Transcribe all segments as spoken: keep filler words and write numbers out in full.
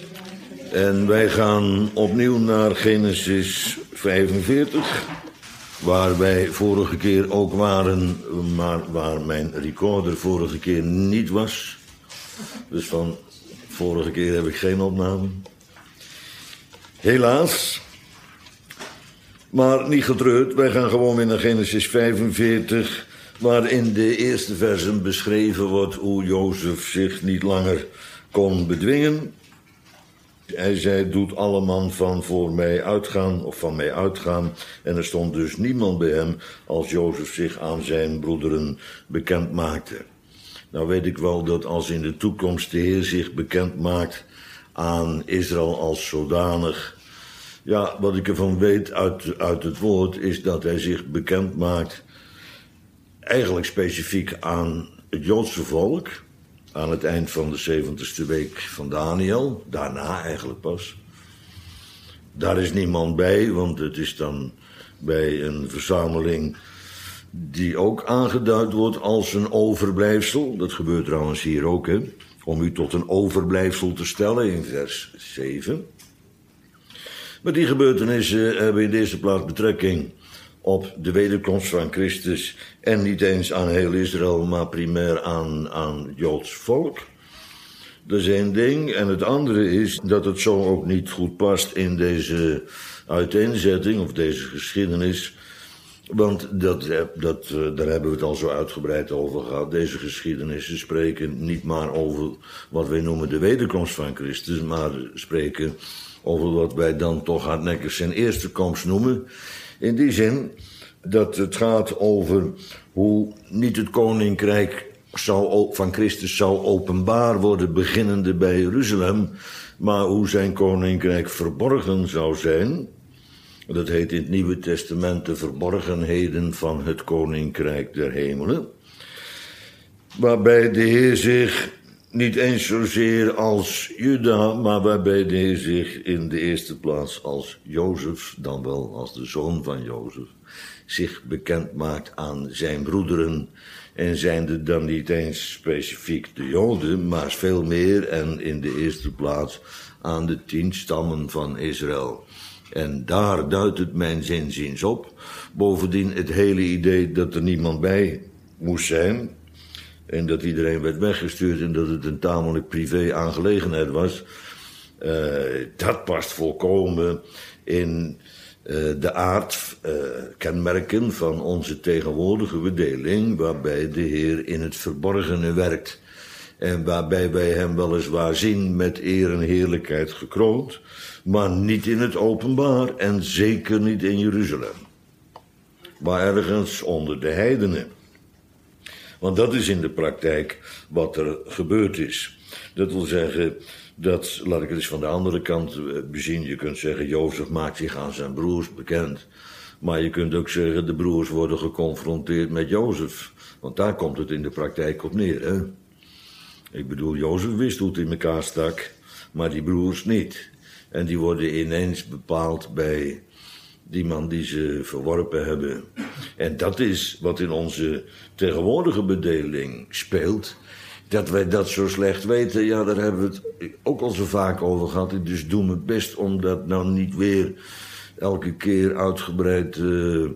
En wij gaan opnieuw naar Genesis vijfenveertig, waar wij vorige keer ook waren, maar waar mijn recorder vorige keer niet was. Dus van vorige keer heb ik geen opname. Helaas. Maar niet getreurd, wij gaan gewoon weer naar Genesis vijfenveertig... waar in de eerste versen beschreven wordt hoe Jozef zich niet langer kon bedwingen. Hij zei, doet alle man van voor mij uitgaan, of van mij uitgaan. En er stond dus niemand bij hem als Jozef zich aan zijn broederen bekend maakte. Nou weet ik wel dat als in de toekomst de Heer zich bekend maakt aan Israël als zodanig. Ja, wat ik ervan weet uit, uit het woord is dat hij zich bekend maakt eigenlijk specifiek aan het Joodse volk, aan het eind van de zeventigste week van Daniel, daarna eigenlijk pas. Daar is niemand bij, want het is dan bij een verzameling die ook aangeduid wordt als een overblijfsel. Dat gebeurt trouwens hier ook, hè, om u tot een overblijfsel te stellen in vers zeven. Maar die gebeurtenissen hebben in de eerste plaats betrekking op de wederkomst van Christus en niet eens aan heel Israël, maar primair aan, aan het Joods volk. Dat is één ding. En het andere is dat het zo ook niet goed past in deze uiteenzetting of deze geschiedenis. Want dat, dat, daar hebben we het al zo uitgebreid over gehad. Deze geschiedenissen spreken niet maar over wat wij noemen de wederkomst van Christus, maar spreken over wat wij dan toch hardnekkig zijn eerste komst noemen. In die zin dat het gaat over hoe niet het koninkrijk zou, van Christus zou openbaar worden, beginnende bij Jeruzalem, maar hoe zijn koninkrijk verborgen zou zijn. Dat heet in het Nieuwe Testament de verborgenheden van het koninkrijk der hemelen. Waarbij de Heer zich niet eens zozeer als Juda, maar waarbij de Heer zich in de eerste plaats als Jozef, dan wel als de zoon van Jozef, zich bekend maakt aan zijn broederen. En zijn er dan niet eens specifiek de Joden, maar veel meer en in de eerste plaats aan de tien stammen van Israël. En daar duidt het mijn zinziens op. Bovendien het hele idee dat er niemand bij moest zijn en dat iedereen werd weggestuurd en dat het een tamelijk privé aangelegenheid was. Uh, dat past volkomen in uh, de aard, uh, kenmerken van onze tegenwoordige bedeling, waarbij de Heer in het verborgene werkt en waarbij wij hem weliswaar zien met eer en heerlijkheid gekroond, maar niet in het openbaar en zeker niet in Jeruzalem, maar ergens onder de heidenen. Want dat is in de praktijk wat er gebeurd is. Dat wil zeggen dat, laat ik het eens van de andere kant bezien, je kunt zeggen Jozef maakt zich aan zijn broers bekend. Maar je kunt ook zeggen de broers worden geconfronteerd met Jozef. Want daar komt het in de praktijk op neer, hè. Ik bedoel, Jozef wist hoe het in elkaar stak, maar die broers niet. En die worden ineens bepaald bij die man die ze verworpen hebben. En dat is wat in onze tegenwoordige bedeling speelt. Dat wij dat zo slecht weten, ja, daar hebben we het ook al zo vaak over gehad. Dus doe mijn best om dat nou niet weer elke keer uitgebreid uh, uh,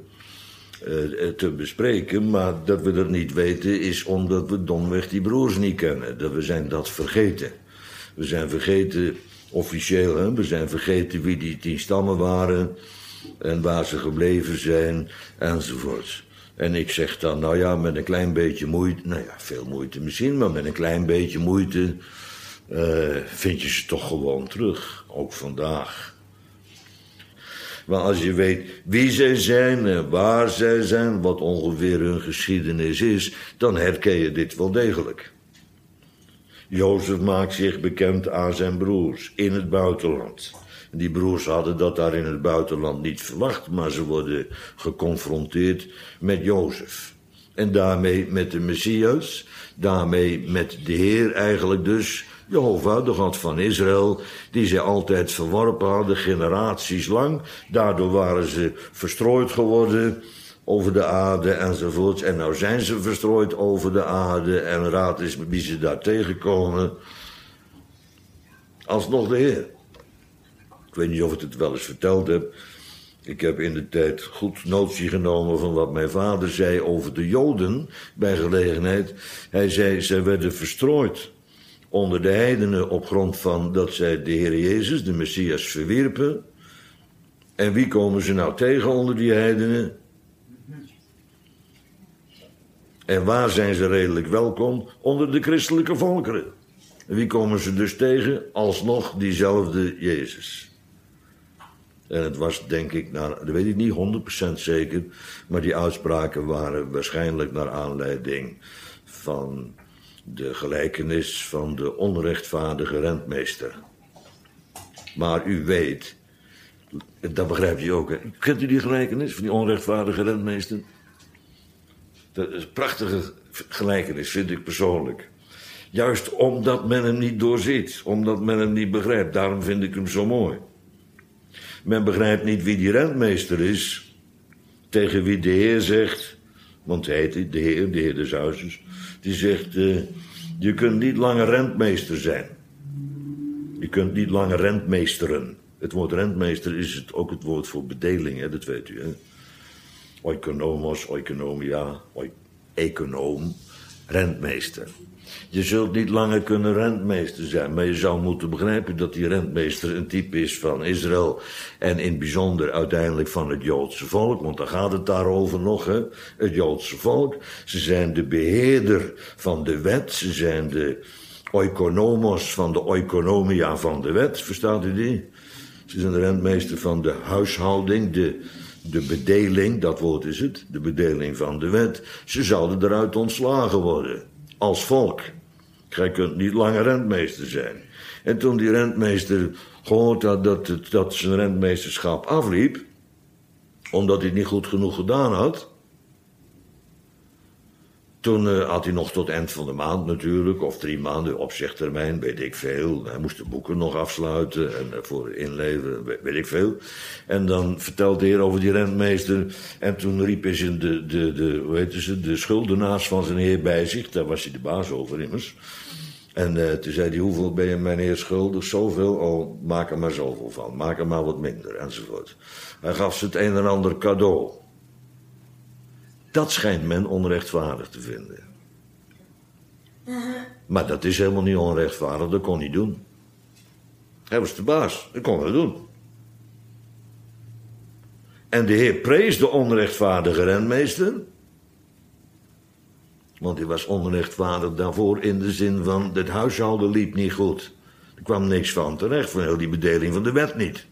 te bespreken. Maar dat we dat niet weten is omdat we domweg die broers niet kennen. Dat we zijn dat vergeten. We zijn vergeten, officieel, hè? We zijn vergeten wie die tien stammen waren en waar ze gebleven zijn, enzovoort. En ik zeg dan, nou ja, met een klein beetje moeite, nou ja, veel moeite misschien, maar met een klein beetje moeite uh, vind je ze toch gewoon terug, ook vandaag. Maar als je weet wie zij zijn en waar zij zijn, wat ongeveer hun geschiedenis is, dan herken je dit wel degelijk. Jozef maakt zich bekend aan zijn broers in het buitenland. Die broers hadden dat daar in het buitenland niet verwacht, maar ze worden geconfronteerd met Jozef. En daarmee met de Messias, daarmee met de Heer eigenlijk dus, Jehovah, de God van Israël, die ze altijd verworpen hadden, generaties lang. Daardoor waren ze verstrooid geworden over de aarde enzovoorts. En nou zijn ze verstrooid over de aarde en raad is wie ze daar tegenkomen. alsnog de Heer. Ik weet niet of ik het wel eens verteld heb. Ik heb in de tijd goed notitie genomen van wat mijn vader zei over de Joden bij gelegenheid. Hij zei, zij werden verstrooid onder de heidenen op grond van dat zij de Heer Jezus, de Messias, verwierpen. En wie komen ze nou tegen onder die heidenen? En waar zijn ze redelijk welkom? Onder de christelijke volkeren. En wie komen ze dus tegen? Alsnog diezelfde Jezus. En het was, denk ik, nou, dat weet ik niet honderd procent zeker, maar die uitspraken waren waarschijnlijk naar aanleiding van de gelijkenis van de onrechtvaardige rentmeester. Maar u weet, dat begrijpt u ook, hè? Kent u die gelijkenis van die onrechtvaardige rentmeester? Dat is een prachtige gelijkenis, vind ik persoonlijk. Juist omdat men hem niet doorziet, omdat men hem niet begrijpt, daarom vind ik hem zo mooi. Men begrijpt niet wie die rentmeester is, tegen wie de Heer zegt, want hij heet de Heer, de Heer des huizes, die zegt, uh, je kunt niet langer rentmeester zijn. Je kunt niet langer rentmeesteren. Het woord rentmeester is het, ook het woord voor bedeling, hè, dat weet u. Hè? Oikonomos, oikonomia, oik, econoom, rentmeester. Je zult niet langer kunnen rentmeester zijn, maar je zou moeten begrijpen dat die rentmeester een type is van Israël en in het bijzonder uiteindelijk van het Joodse volk, want daar gaat het daarover nog, hè? Het Joodse volk. Ze zijn de beheerder van de wet, ze zijn de oikonomos van de oikonomia van de wet, verstaat u die? Ze zijn de rentmeester van de huishouding, de, de bedeling, dat woord is het, de bedeling van de wet. Ze zouden eruit ontslagen worden. Als volk. Gij kunt niet langer rentmeester zijn. En toen die rentmeester gehoord had dat, het, dat zijn rentmeesterschap afliep, omdat hij het niet goed genoeg gedaan had, toen uh, had hij nog tot eind van de maand natuurlijk, of drie maanden opzegtermijn, weet ik veel. Hij moest de boeken nog afsluiten en uh, voor inleveren, weet, weet ik veel. En dan vertelde de heer over die rentmeester. En toen riep hij zijn de, de, de, hoe heet ze, de schuldenaars van zijn heer bij zich. Daar was hij de baas over immers. En uh, toen zei hij, hoeveel ben je mijn heer schuldig? Zoveel? Oh, maak er maar zoveel van. Maak er maar wat minder, enzovoort. Hij gaf ze het een en ander cadeau. Dat schijnt men onrechtvaardig te vinden. Maar dat is helemaal niet onrechtvaardig, dat kon hij doen. Hij was de baas, dat kon hij doen. En de Heer prees de onrechtvaardige rentmeester. Want hij was onrechtvaardig daarvoor in de zin van, het huishouden liep niet goed. Er kwam niks van terecht, van heel die bedeling van de wet niet.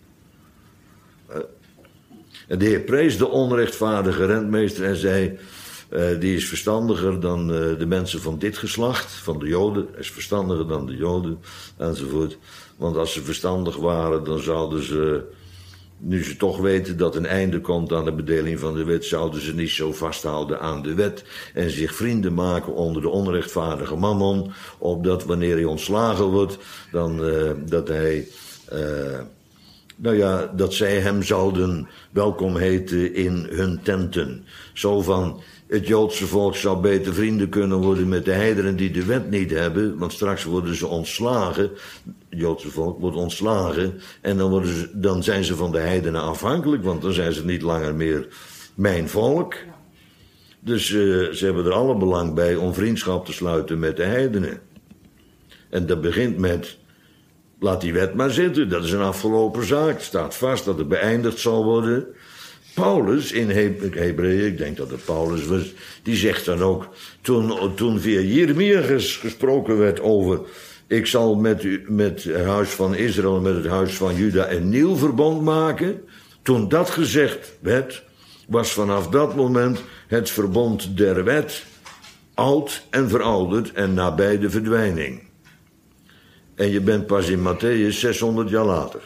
En de Heer prees de onrechtvaardige rentmeester en zei, uh, die is verstandiger dan uh, de mensen van dit geslacht, van de Joden. Hij is verstandiger dan de Joden, enzovoort. Want als ze verstandig waren, dan zouden ze, nu ze toch weten dat een einde komt aan de bedeling van de wet, zouden ze niet zo vasthouden aan de wet en zich vrienden maken onder de onrechtvaardige mammon, opdat wanneer hij ontslagen wordt, dan uh, dat hij... Uh, Nou ja, dat zij hem zouden welkom heten in hun tenten. Zo van, het Joodse volk zou beter vrienden kunnen worden met de heidenen die de wet niet hebben, want straks worden ze ontslagen. Het Joodse volk wordt ontslagen en dan, worden ze, dan zijn ze van de heidenen afhankelijk, want dan zijn ze niet langer meer mijn volk. Dus uh, ze hebben er alle belang bij om vriendschap te sluiten met de heidenen. En dat begint met, laat die wet maar zitten, dat is een afgelopen zaak. Het staat vast dat het beëindigd zal worden. Paulus in Hebreeën, ik denk dat het Paulus was, die zegt dan ook, toen, toen via Jeremia gesproken werd over, ik zal met, u, met het huis van Israël, met het huis van Juda een nieuw verbond maken. Toen dat gezegd werd, was vanaf dat moment het verbond der wet oud en verouderd en nabij de verdwijning. En je bent pas in Matthäus zeshonderd jaar later.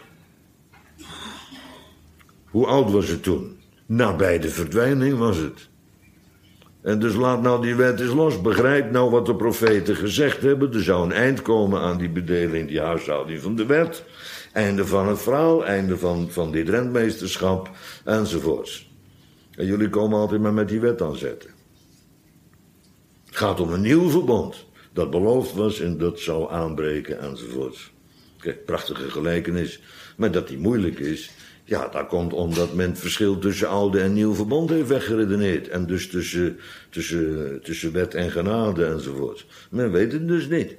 Hoe oud was het toen? Nabij de verdwijning was het. En dus laat nou die wet eens los. Begrijp nou wat de profeten gezegd hebben. Er zou een eind komen aan die bedeling, die huishouding van de wet. Einde van het verhaal, einde van, van dit rentmeesterschap, enzovoorts. En jullie komen altijd maar met die wet aanzetten. Het gaat om een nieuw verbond. Dat beloofd was en dat zou aanbreken, enzovoorts. Kijk, prachtige gelijkenis. Maar dat die moeilijk is, ja, dat komt omdat men het verschil tussen oude en nieuw verbond heeft weggeredeneerd. En dus tussen, tussen, tussen wet en genade enzovoort. Men weet het dus niet.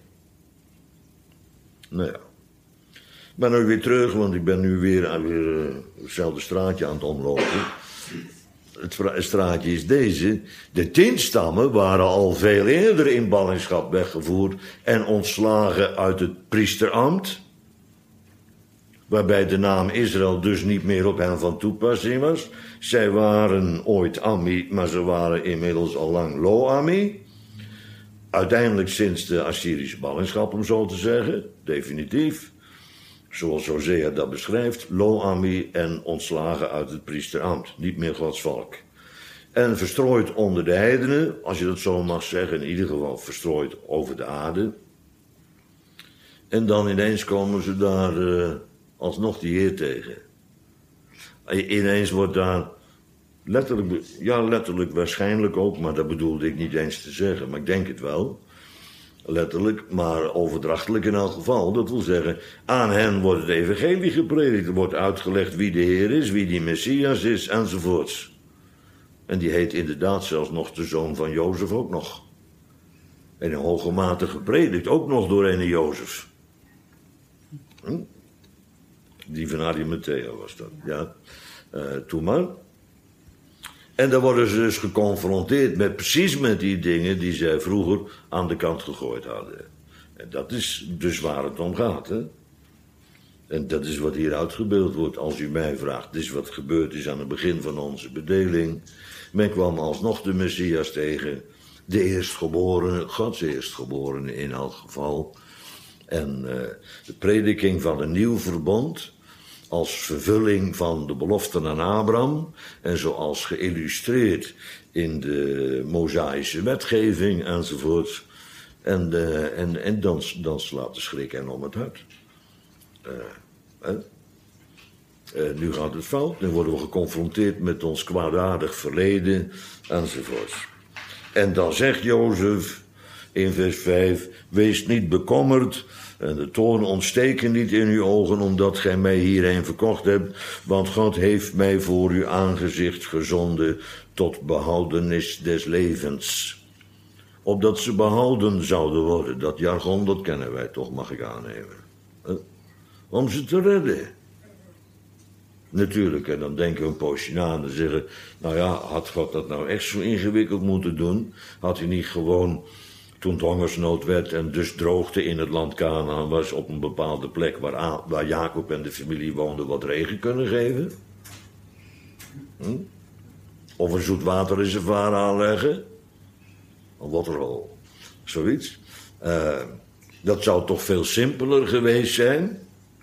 Nou ja. Ik ben nu weer terug, want ik ben nu weer, weer uh, hetzelfde straatje aan het omlopen. Het straatje is deze. De tien stammen waren al veel eerder in ballingschap weggevoerd en ontslagen uit het priesterambt. Waarbij de naam Israël dus niet meer op hen van toepassing was. Zij waren ooit Ami, maar ze waren inmiddels al lang Lo-Ami. Uiteindelijk sinds de Assyrische ballingschap, om zo te zeggen, definitief. Zoals Hosea dat beschrijft, Lo-Ami en ontslagen uit het priesterambt. Niet meer Gods volk. En verstrooid onder de heidenen, als je dat zo mag zeggen, in ieder geval verstrooid over de aarde. En dan ineens komen ze daar uh, alsnog die Heer tegen. Ineens wordt daar letterlijk, ja letterlijk waarschijnlijk ook, maar dat bedoelde ik niet eens te zeggen, maar ik denk het wel. Letterlijk, maar overdrachtelijk in elk geval. Dat wil zeggen, aan hen wordt het evangelie gepredikt. Er wordt uitgelegd wie de Heer is, wie die Messias is, enzovoorts. En die heet inderdaad zelfs nog de zoon van Jozef ook nog. En in hoge mate gepredikt, ook nog door een Jozef. Hm? Die van Arimathea was dat, ja. Uh, toen maar. En dan worden ze dus geconfronteerd met precies met die dingen die zij vroeger aan de kant gegooid hadden. En dat is dus waar het om gaat, hè. En dat is wat hier uitgebeeld wordt, als u mij vraagt. Dit is wat gebeurd is aan het begin van onze bedeling. Men kwam alsnog de Messias tegen. De eerstgeborene, Gods eerstgeborene in elk geval. En uh, de prediking van een nieuw verbond, als vervulling van de beloften aan Abraham, en zoals geïllustreerd in de Mosaïsche wetgeving enzovoort. En, uh, en, en dan, dan slaat de schrik hen om het hart. Uh, uh, uh, nu gaat het fout, nu worden we geconfronteerd met ons kwaadaardig verleden enzovoort. En dan zegt Jozef in vers vijf, wees niet bekommerd en de toorn ontsteken niet in uw ogen omdat gij mij hierheen verkocht hebt, want God heeft mij voor uw aangezicht gezonden tot behoudenis des levens. Opdat ze behouden zouden worden, dat jargon, dat kennen wij toch, mag ik aannemen. Uh, om ze te redden. Natuurlijk, en dan denken we een poosje na en dan zeggen, nou ja, had God dat nou echt zo ingewikkeld moeten doen? Had hij niet gewoon, toen het hongersnood werd en dus droogte in het land Kanaan was, op een bepaalde plek waar, A, waar Jacob en de familie woonden, wat regen kunnen geven? Hm? Of een zoetwaterreservoir aanleggen? Een waterhol, zoiets. Uh, dat zou toch veel simpeler geweest zijn?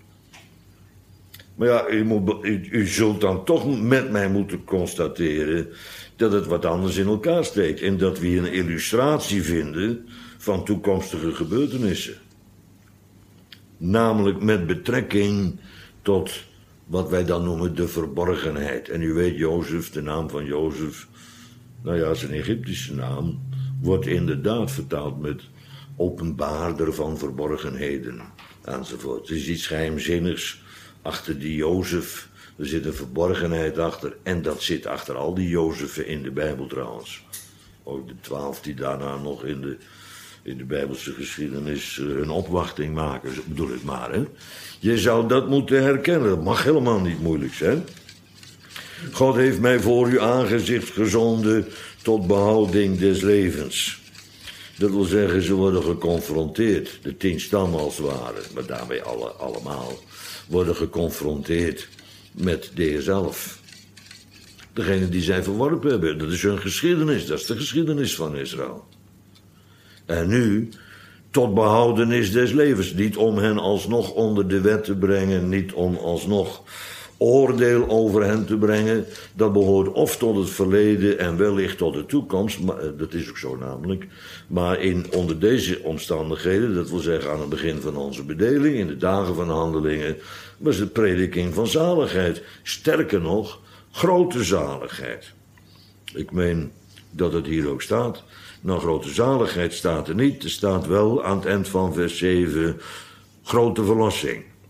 Maar ja, u, moet, u, u zult dan toch met mij moeten constateren dat het wat anders in elkaar steekt. En dat we hier een illustratie vinden van toekomstige gebeurtenissen. Namelijk met betrekking tot wat wij dan noemen de verborgenheid. En u weet, Jozef, de naam van Jozef, nou ja, zijn Egyptische naam, wordt inderdaad vertaald met openbaarder van verborgenheden enzovoort. Het is iets geheimzinnigs achter die Jozef. Er zit een verborgenheid achter. En dat zit achter al die Jozefen in de Bijbel trouwens. Ook de twaalf die daarna nog in de, in de Bijbelse geschiedenis hun opwachting maken. Bedoel ik maar, hè. Je zou dat moeten herkennen. Dat mag helemaal niet moeilijk zijn. God heeft mij voor uw aangezicht gezonden tot behouding des levens. Dat wil zeggen, ze worden geconfronteerd. De tien stammen als het ware, maar daarmee alle, allemaal, worden geconfronteerd met de Heer zelf. Degene die zij verworpen hebben, dat is hun geschiedenis. Dat is de geschiedenis van Israël. En nu, tot behoudenis des levens. Niet om hen alsnog onder de wet te brengen, niet om alsnog oordeel over hen te brengen. Dat behoort of tot het verleden en wellicht tot de toekomst, maar, dat is ook zo namelijk. Maar in, onder deze omstandigheden, dat wil zeggen aan het begin van onze bedeling, in de dagen van de handelingen, was de prediking van zaligheid. Sterker nog, grote zaligheid. Ik meen dat het hier ook staat. Nou, grote zaligheid staat er niet. Er staat wel aan het eind van vers zeven, grote verlossing.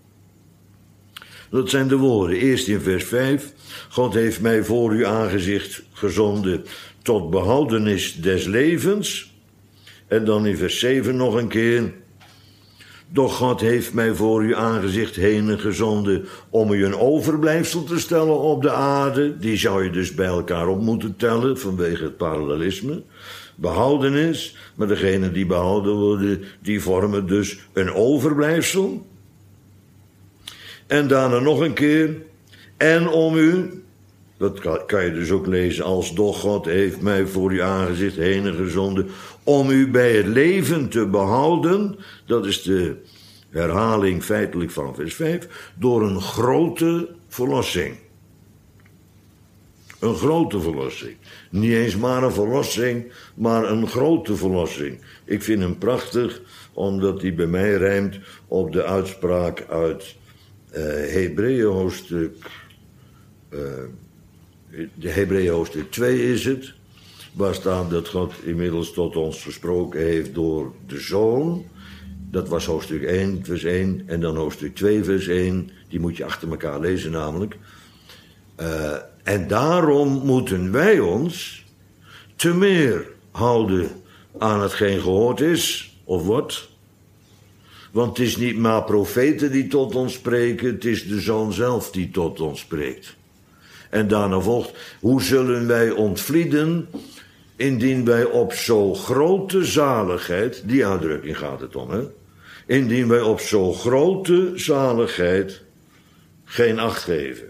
Dat zijn de woorden. Eerst in vers vijf. God heeft mij voor uw aangezicht gezonden tot behoudenis des levens. En dan in vers zeven nog een keer. Doch God heeft mij voor uw aangezicht heen gezonden om u een overblijfsel te stellen op de aarde. Die zou je dus bij elkaar op moeten tellen vanwege het parallelisme. Behoudenis, maar degenen die behouden worden, die vormen dus een overblijfsel. En daarna nog een keer. En om u, dat kan je dus ook lezen als doch God heeft mij voor uw aangezicht heen gezonden om u bij het leven te behouden. Dat is de herhaling feitelijk van vers vijf. Door een grote verlossing. Een grote verlossing. Niet eens maar een verlossing, maar een grote verlossing. Ik vind hem prachtig, omdat hij bij mij rijmt op de uitspraak uit uh, Hebreeën hoofdstuk... Uh, de Hebreeën hoofdstuk twee is het. Waar staat dat God inmiddels tot ons gesproken heeft door de Zoon. Dat was hoofdstuk één, vers één. En dan hoofdstuk twee, vers één. Die moet je achter elkaar lezen namelijk. Uh, en daarom moeten wij ons te meer houden aan hetgeen gehoord is, of wordt. Want het is niet maar profeten die tot ons spreken, het is de Zoon zelf die tot ons spreekt. En daarna volgt, hoe zullen wij ontvlieden indien wij op zo grote zaligheid, die uitdrukking gaat het om, hè? Indien wij op zo grote zaligheid geen acht geven.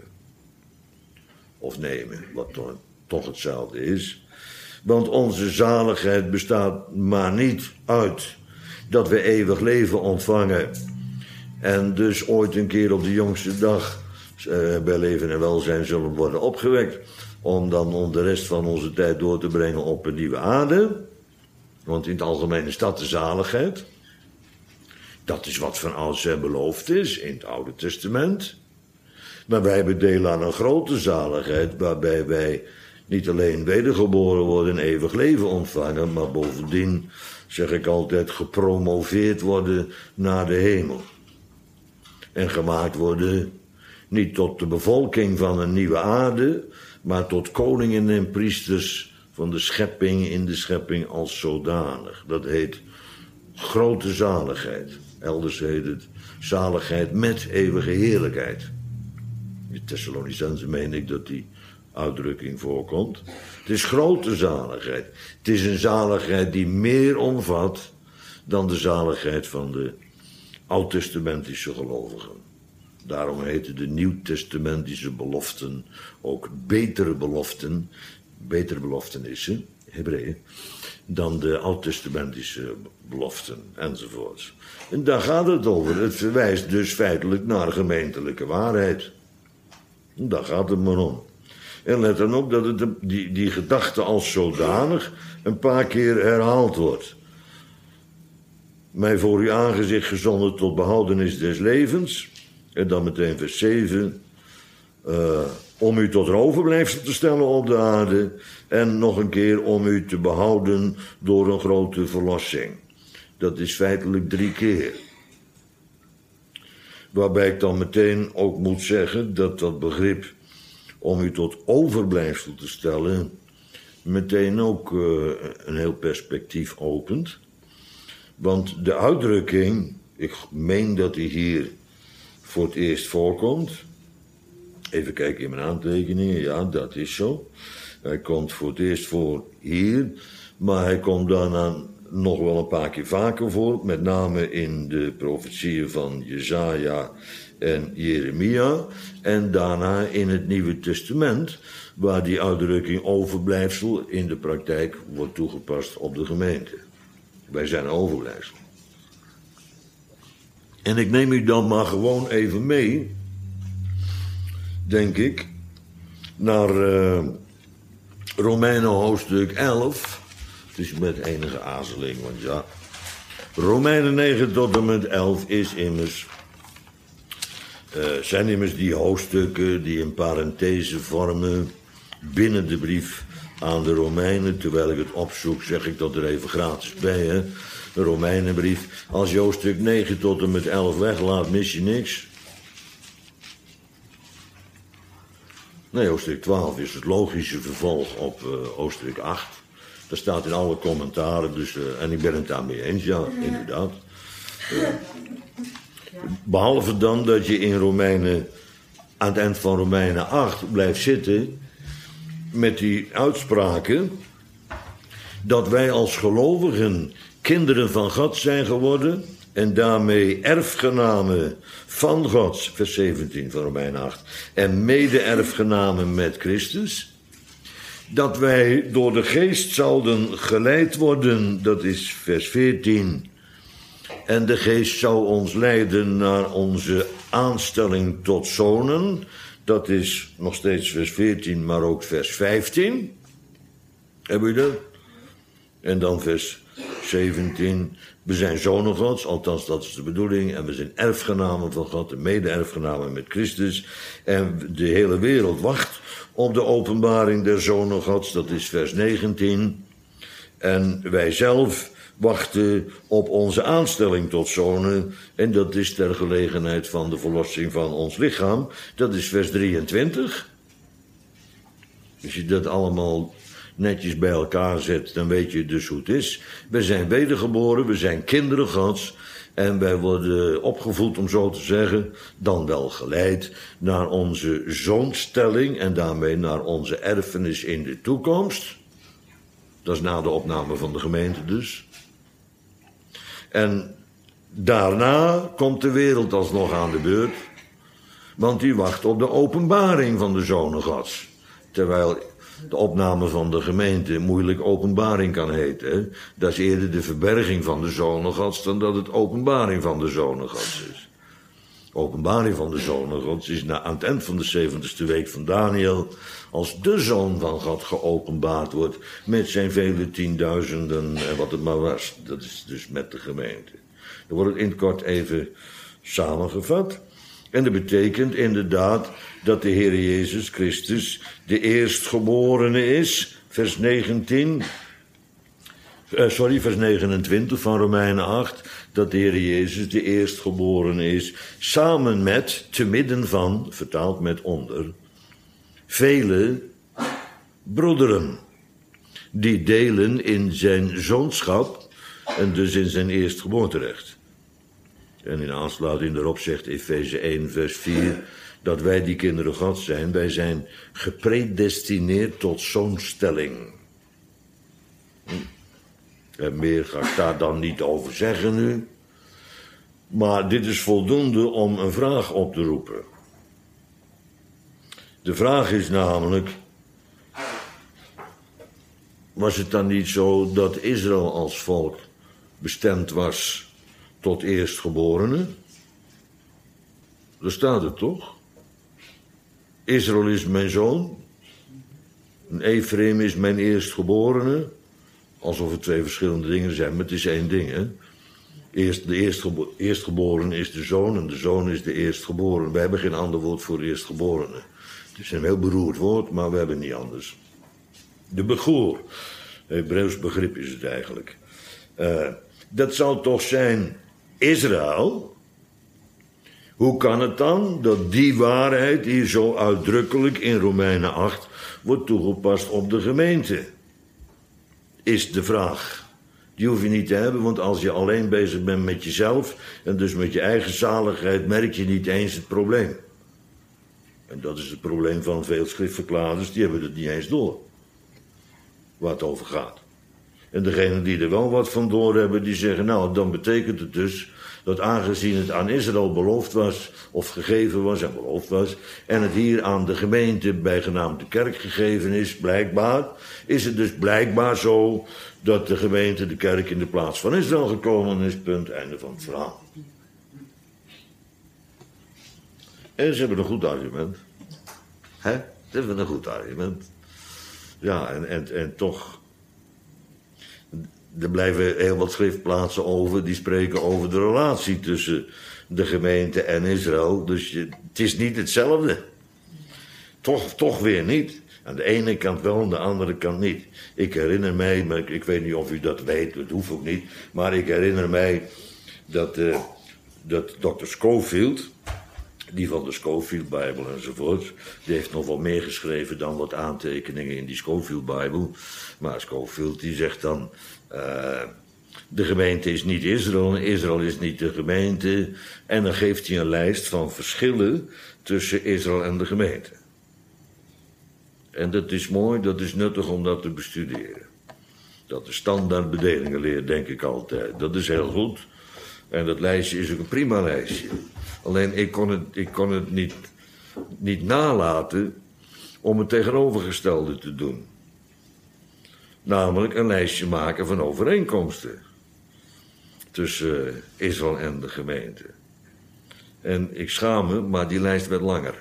Of nemen, wat toch, toch hetzelfde is. Want onze zaligheid bestaat maar niet uit dat we eeuwig leven ontvangen en dus ooit een keer op de jongste dag uh, bij leven en welzijn zullen worden opgewekt, om dan om de rest van onze tijd door te brengen op een nieuwe aarde. Want in het algemeen is dat de zaligheid. Dat is wat van oudsher beloofd is in het Oude Testament. Maar wij hebben deel aan een grote zaligheid, waarbij wij niet alleen wedergeboren worden en eeuwig leven ontvangen, maar bovendien, zeg ik altijd, gepromoveerd worden naar de hemel. En gemaakt worden niet tot de bevolking van een nieuwe aarde, maar tot koningen en priesters van de schepping in de schepping als zodanig. Dat heet grote zaligheid. Elders heet het zaligheid met eeuwige heerlijkheid. In de Thessalonicenzen meen ik dat die uitdrukking voorkomt. Het is grote zaligheid. Het is een zaligheid die meer omvat dan de zaligheid van de oud-testamentische gelovigen. Daarom heten de nieuw-testamentische beloften ook betere beloften, betere beloftenissen, Hebreeën, dan de oud-testamentische beloften enzovoorts. En daar gaat het over. Het verwijst dus feitelijk naar gemeentelijke waarheid. En daar gaat het maar om. En let dan op dat het die, die gedachte als zodanig een paar keer herhaald wordt. Mij voor uw aangezicht gezonden tot behoudenis des levens. En dan meteen vers zeven. Uh, om u tot een overblijfsel te stellen op de aarde. En nog een keer om u te behouden door een grote verlossing. Dat is feitelijk drie keer. Waarbij ik dan meteen ook moet zeggen dat dat begrip om u tot overblijfsel te stellen meteen ook uh, een heel perspectief opent. Want de uitdrukking, ik meen dat die hier voor het eerst voorkomt. Even kijken in mijn aantekeningen, ja, dat is zo. Hij komt voor het eerst voor hier, maar hij komt daarna nog wel een paar keer vaker voor, met name in de profetieën van Jesaja en Jeremia, en daarna in het Nieuwe Testament, waar die uitdrukking overblijfsel in de praktijk wordt toegepast op de gemeente. Wij zijn overblijfsel. En ik neem u dan maar gewoon even mee, denk ik, naar uh, Romeinen hoofdstuk elf. Het is met enige aarzeling, want ja, Romeinen negen tot en met elf is immers, uh, zijn immers die hoofdstukken die een parenthese vormen binnen de brief aan de Romeinen. Terwijl ik het opzoek, zeg ik dat er even gratis bij, hè. De Romeinenbrief. Als je hoofdstuk negen tot en met elf weglaat, mis je niks. Nee, hoofdstuk twaalf is het logische vervolg op uh, hoofdstuk acht. Dat staat in alle commentaren, dus, uh, en ik ben het daarmee eens, ja, inderdaad. Uh, behalve dan dat je in Romeinen, aan het eind van Romeinen acht blijft zitten met die uitspraken dat wij als gelovigen kinderen van God zijn geworden en daarmee erfgenamen van God, vers zeventien van Romeinen acht, en mede-erfgenamen met Christus, dat wij door de geest zouden geleid worden, dat is vers veertien, en de geest zou ons leiden naar onze aanstelling tot zonen, dat is nog steeds vers veertien, maar ook vers vijftien. Hebben jullie dat? En dan vers zeventien. We zijn zonen Gods, althans dat is de bedoeling. En we zijn erfgenamen van God, en mede-erfgenamen met Christus. En de hele wereld wacht op de openbaring der zonen Gods, dat is vers negentien. En wij zelf wachten op onze aanstelling tot zonen. En dat is ter gelegenheid van de verlossing van ons lichaam. Dat is vers drieëntwintig. Als je dat allemaal netjes bij elkaar zet, dan weet je dus hoe het is. We zijn wedergeboren, we zijn kinderen Gods. En wij worden opgevoed, om zo te zeggen, dan wel geleid naar onze zoonstelling en daarmee naar onze erfenis in de toekomst. Dat is na de opname van de gemeente dus. En daarna komt de wereld alsnog aan de beurt, want die wacht op de openbaring van de zonen Gods. Terwijl de opname van de gemeente moeilijk openbaring kan heten. Hè? Dat is eerder de verberging van de zonen Gods dan dat het openbaring van de zonen Gods is. Openbaring van de zonen Gods is na, aan het eind van de zeventigste week van Daniel, als de zoon van God geopenbaard wordt met zijn vele tienduizenden en wat het maar was. Dat is dus met de gemeente. Dan wordt het in het kort even samengevat. En dat betekent inderdaad dat de Heer Jezus Christus de eerstgeborene is, vers negentien, uh, sorry, vers negenentwintig van Romeinen acht, dat de Heer Jezus de eerstgeborene is, samen met, te midden van, vertaald met onder, vele broederen, die delen in zijn zoonschap en dus in zijn eerstgeboorterecht. En in aansluiting daarop zegt Efeze één, vers vier, dat wij die kinderen Gods zijn. Wij zijn gepredestineerd tot zoonstelling. En meer ga ik daar dan niet over zeggen nu. Maar dit is voldoende om een vraag op te roepen. De vraag is namelijk, was het dan niet zo dat Israël als volk bestemd was tot eerstgeborenen? Daar staat het toch? Israël is mijn zoon. En Ephraim is mijn eerstgeborene. Alsof het twee verschillende dingen zijn, maar het is één ding, hè? Eerst, de eerstgebo- eerstgeborene is de zoon en de zoon is de eerstgeborene. Wij hebben geen ander woord voor eerstgeborene. Het is een heel beroerd woord, maar we hebben niet anders. De begoor. Hebreeuws begrip is het eigenlijk. Uh, dat zou toch zijn Israël? Hoe kan het dan dat die waarheid hier zo uitdrukkelijk in Romeinen acht wordt toegepast op de gemeente? Is de vraag. Die hoef je niet te hebben, want als je alleen bezig bent met jezelf en dus met je eigen zaligheid, merk je niet eens het probleem. En dat is het probleem van veel schriftverklaarders, die hebben het niet eens door. Waar het over gaat. En degenen die er wel wat van door hebben, die zeggen, nou, dan betekent het dus dat aangezien het aan Israël beloofd was, of gegeven was en beloofd was, en het hier aan de gemeente bijgenaamd de kerk gegeven is, blijkbaar, is het dus blijkbaar zo dat de gemeente, de kerk, in de plaats van Israël gekomen is, punt, einde van het verhaal. En ze hebben een goed argument. Hè? Ze hebben een goed argument. Ja, en, en, en toch, er blijven heel wat schriftplaatsen over, die spreken over de relatie tussen de gemeente en Israël. Dus je, het is niet hetzelfde. Toch, toch weer niet. Aan de ene kant wel, aan de andere kant niet. Ik herinner mij, maar ik, ik weet niet of u dat weet, dat hoeft ook niet. Maar ik herinner mij dat, uh, dat dokter Scofield, die van de Scofield-bijbel enzovoort. Die heeft nog wel meer geschreven dan wat aantekeningen in die Scofield-bijbel. Maar Scofield die zegt dan... Uh, de gemeente is niet Israël, Israël is niet de gemeente. En dan geeft hij een lijst van verschillen tussen Israël en de gemeente. En dat is mooi, dat is nuttig om dat te bestuderen. Dat de standaard bedelingenleer, denk ik altijd. Dat is heel goed. En dat lijstje is ook een prima lijstje. Alleen ik kon het, ik kon het niet, niet nalaten om het tegenovergestelde te doen. Namelijk een lijstje maken van overeenkomsten tussen Israël en de gemeente. En ik schaam me, maar die lijst werd langer.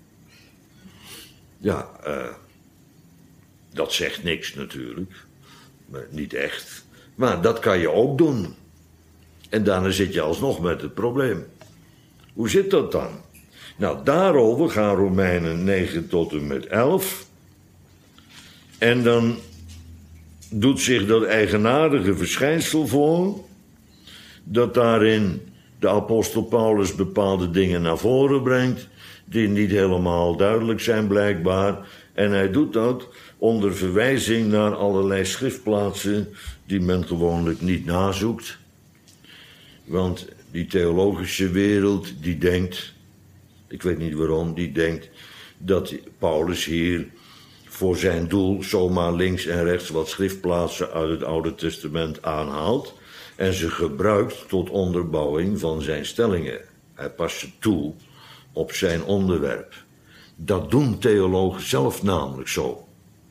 Ja, uh, dat zegt niks natuurlijk. Maar niet echt. Maar dat kan je ook doen. En daarna zit je alsnog met het probleem. Hoe zit dat dan? Nou, daarover gaan Romeinen negen tot en met elf. En dan doet zich dat eigenaardige verschijnsel voor, dat daarin de apostel Paulus bepaalde dingen naar voren brengt, die niet helemaal duidelijk zijn blijkbaar. En hij doet dat onder verwijzing naar allerlei schriftplaatsen die men gewoonlijk niet nazoekt. Want die theologische wereld, die denkt, ik weet niet waarom, die denkt dat Paulus hier voor zijn doel zomaar links en rechts wat schriftplaatsen uit het Oude Testament aanhaalt en ze gebruikt tot onderbouwing van zijn stellingen. Hij past ze toe op zijn onderwerp. Dat doen theologen zelf namelijk zo.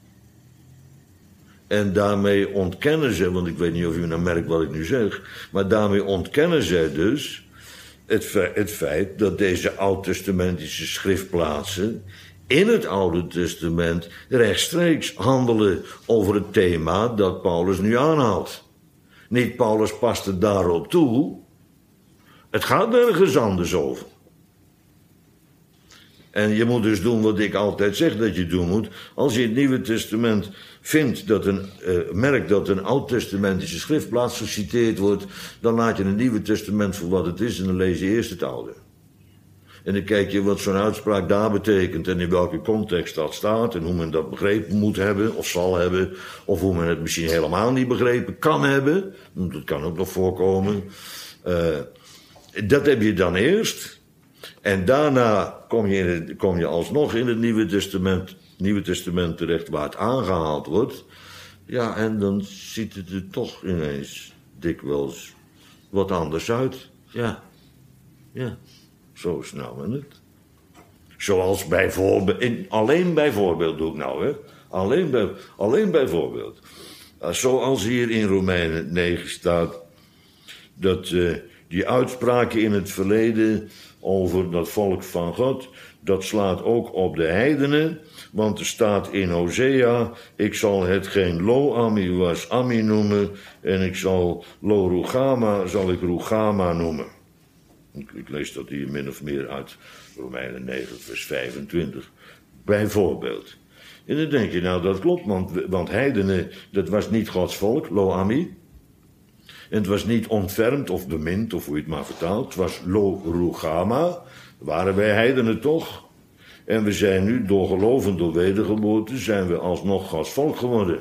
En daarmee ontkennen ze, want ik weet niet of u nou merkt wat ik nu zeg, maar daarmee ontkennen zij dus het, fe- het feit dat deze oud-testamentische schriftplaatsen in het Oude Testament rechtstreeks handelen over het thema dat Paulus nu aanhaalt. Niet Paulus past het daarop toe. Het gaat nergens anders over. En je moet dus doen wat ik altijd zeg dat je doen moet. Als je het Nieuwe Testament vindt dat een, uh, merkt dat een oud-testamentische schriftplaats geciteerd wordt, dan laat je het Nieuwe Testament voor wat het is en dan lees je eerst het Oude. En dan kijk je wat zo'n uitspraak daar betekent en in welke context dat staat en hoe men dat begrepen moet hebben of zal hebben, of hoe men het misschien helemaal niet begrepen kan hebben. Dat kan ook nog voorkomen. Uh, dat heb je dan eerst. En daarna kom je, in het, kom je alsnog in het Nieuwe Testament, Nieuwe Testament terecht waar het aangehaald wordt. Ja, en dan ziet het er toch ineens dikwijls wat anders uit. Ja, ja, zo is nou het. Zoals bijvoorbeeld, in, alleen bijvoorbeeld doe ik nou, hè. Alleen, bij, alleen bijvoorbeeld. Uh, zoals hier in Romeinen negen staat, dat uh, die uitspraken in het verleden over dat volk van God, dat slaat ook op de heidenen, want er staat in Hosea, ik zal het geen Lo-Ami was Ami noemen, en ik zal Lo-Rugama, zal ik Rugama noemen. Ik, ik lees dat hier min of meer uit Romeinen negen, vers vijfentwintig, bijvoorbeeld. En dan denk je, nou dat klopt, want, want heidenen, dat was niet Gods volk, Lo-Ami. En het was niet ontfermd of bemind, of hoe je het maar vertaalt. Het was Lo-Rugama. Waren wij heidenen toch? En we zijn nu, door geloof en door wedergeboorte, zijn we alsnog Gods volk geworden.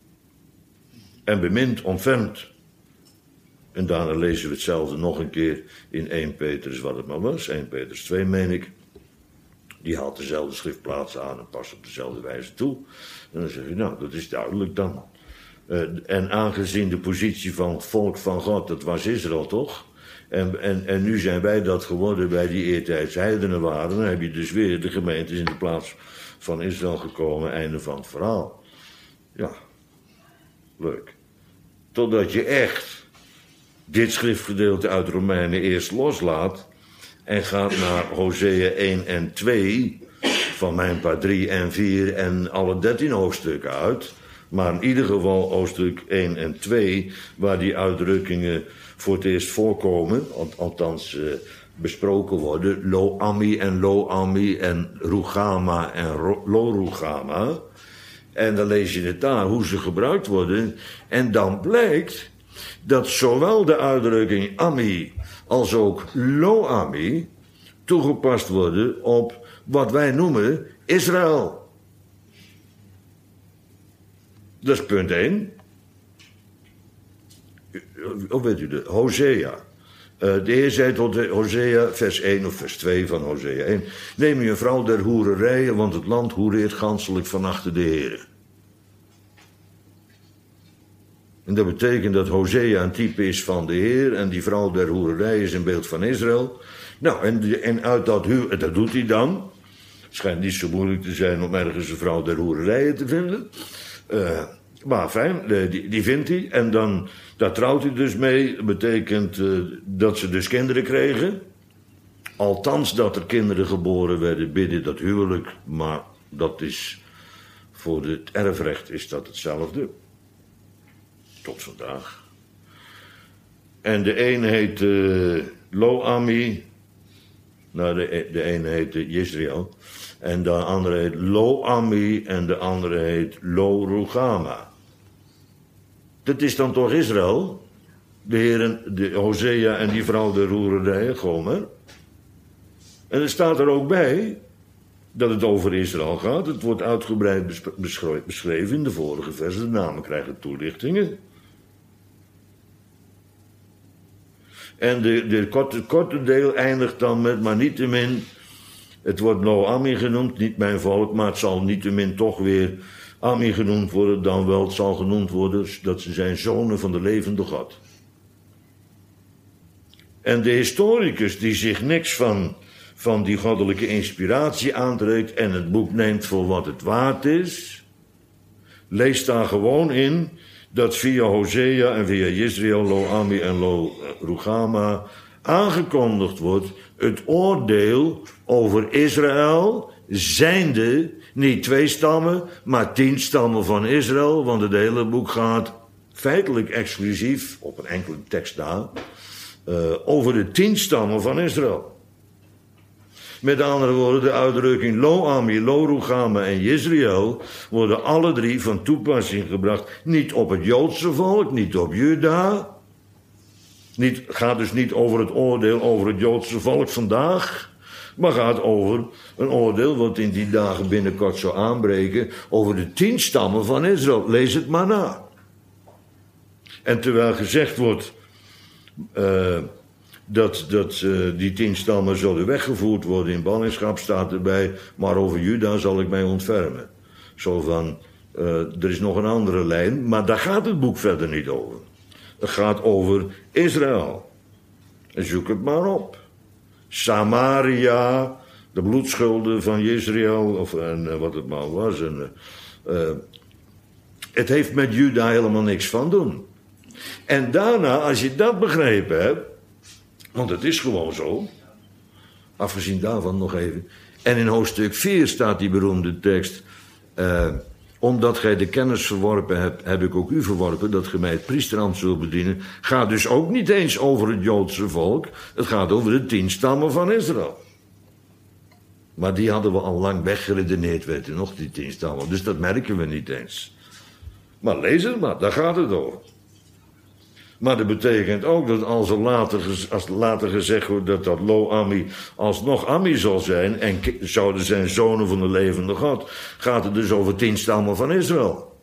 En bemind, ontfermd. En daarna lezen we hetzelfde nog een keer in Eerste Petrus, wat het maar was. Eerste Petrus twee, meen ik. Die haalt dezelfde schriftplaatsen aan en past op dezelfde wijze toe. En dan zeg je, nou, dat is duidelijk dan. Uh, en aangezien de positie van het volk van God, dat was Israël toch? En, en, en nu zijn wij dat geworden bij die eertijds heidenen waren. Dan heb je dus weer de gemeentes in de plaats van Israël gekomen. Einde van het verhaal. Ja, leuk. Totdat je echt dit schriftgedeelte uit Romeinen eerst loslaat en gaat naar Hosea één en twee, van mijn part drie en vier en alle dertien hoofdstukken uit. Maar in ieder geval hoofdstuk één en twee, waar die uitdrukkingen voor het eerst voorkomen, althans uh, besproken worden, Lo-Ami en Lo-Ami en Rugama en Lo-Rugama. En dan lees je het daar, hoe ze gebruikt worden. En dan blijkt dat zowel de uitdrukking Ami als ook Lo-Ami toegepast worden op wat wij noemen Israël. Dat is punt één. Of weet u dat? Hosea. Uh, de Heer zei tot Hosea, vers één of vers twee van Hosea één. Neem je een vrouw der hoererijen, want het land hoereert ganselijk van achter de Heer. En dat betekent dat Hosea een type is van de Heer en die vrouw der hoererijen is een beeld van Israël. Nou, en, en uit dat huwelijk, dat doet hij dan. Het schijnt niet zo moeilijk te zijn om ergens een vrouw der hoererijen te vinden. Uh, maar fijn, die, die vindt hij. En dan, daar trouwt hij dus mee. Dat betekent uh, dat ze dus kinderen kregen. Althans dat er kinderen geboren werden binnen dat huwelijk. Maar dat is, voor het erfrecht is dat hetzelfde. Tot vandaag. En de een heet uh, Lo-Ami. Nou, de, de ene heet Jezreel. En de andere heet Lo-Ami. En de andere heet Lo-Rugama. Dat is dan toch Israël? De heren, de Hosea en die vrouw de roererijen, Gomer. En er staat er ook bij dat het over Israël gaat. Het wordt uitgebreid beschreven in de vorige versen. De namen krijgen toelichtingen. En de, de korte, korte deel eindigt dan met, maar niettemin, het wordt Lo-Ami genoemd, niet mijn volk, maar het zal niettemin toch weer Ami genoemd worden, dan wel het zal genoemd worden dat ze zijn zonen van de levende God. En de historicus die zich niks van, van die goddelijke inspiratie aantrekt en het boek neemt voor wat het waard is, leest daar gewoon in dat via Hosea en via Jezreel, Lo-Ami en Lo-Rugama aangekondigd wordt het oordeel over Israël, zijnde niet twee stammen, maar tien stammen van Israël, want het hele boek gaat feitelijk exclusief, op een enkele tekst na, uh, over de tien stammen van Israël. Met andere woorden, de uitdrukking Lo-Ami, Lo-Rugama en Jezreel worden alle drie van toepassing gebracht. Niet op het Joodse volk, niet op Juda. Het gaat dus niet over het oordeel over het Joodse volk vandaag, maar gaat over een oordeel wat in die dagen binnenkort zou aanbreken over de tien stammen van Israël. Lees het maar na. En terwijl gezegd wordt Uh, dat, dat uh, die tien stammen zullen weggevoerd worden in ballingschap, staat erbij, maar over Juda zal ik mij ontfermen. Zo van, uh, er is nog een andere lijn, maar daar gaat het boek verder niet over. Het gaat over Israël. En zoek het maar op. Samaria, de bloedschulden van Jezreel, of en, uh, wat het maar was. En, uh, uh, het heeft met Juda helemaal niks van doen. En daarna, als je dat begrepen hebt, want het is gewoon zo, afgezien daarvan nog even. En in hoofdstuk vier staat die beroemde tekst, Uh, omdat gij de kennis verworpen hebt, heb ik ook u verworpen, dat gij mij het priesterambt zult bedienen. Gaat dus ook niet eens over het Joodse volk. Het gaat over de tien stammen van Israël. Maar die hadden we al lang weggeredeneerd, weet u nog, die tien stammen. Dus dat merken we niet eens. Maar lees het maar, daar gaat het over. Maar dat betekent ook dat als er later, als later gezegd wordt dat dat Lo-Ami alsnog Ami zal zijn, en zouden zijn zonen van de levende God, gaat het dus over tien stammen van Israël.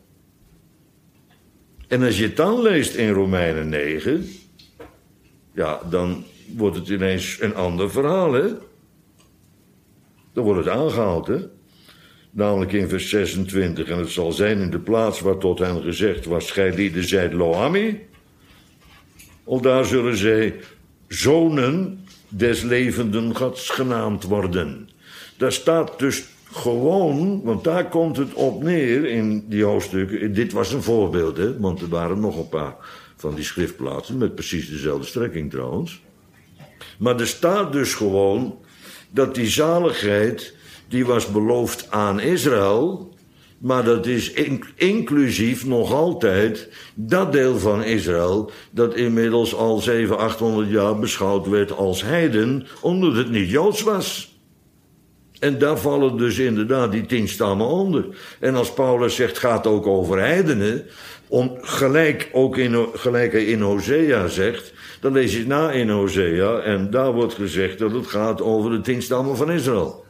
En als je het dan leest in Romeinen negen, ja, dan wordt het ineens een ander verhaal, hè? Dan wordt het aangehaald, hè? Namelijk in vers zesentwintig, en het zal zijn in de plaats waar tot hen gezegd was, gij lieden zijt Lo-Ami. Aldaar zullen zij zonen des levenden Gods genaamd worden. Daar staat dus gewoon, want daar komt het op neer in die hoofdstukken. Dit was een voorbeeld, hè, want er waren nog een paar van die schriftplaatsen, met precies dezelfde strekking trouwens. Maar er staat dus gewoon dat die zaligheid, die was beloofd aan Israël, maar dat is inclusief nog altijd dat deel van Israël dat inmiddels al zevenhonderd, achthonderd jaar beschouwd werd als heiden, omdat het niet Joods was. En daar vallen dus inderdaad die tien stammen onder. En als Paulus zegt, gaat ook over heidenen, om, gelijk, ook in, gelijk hij in Hosea zegt, dan lees je het na in Hosea, en daar wordt gezegd dat het gaat over de tien stammen van Israël.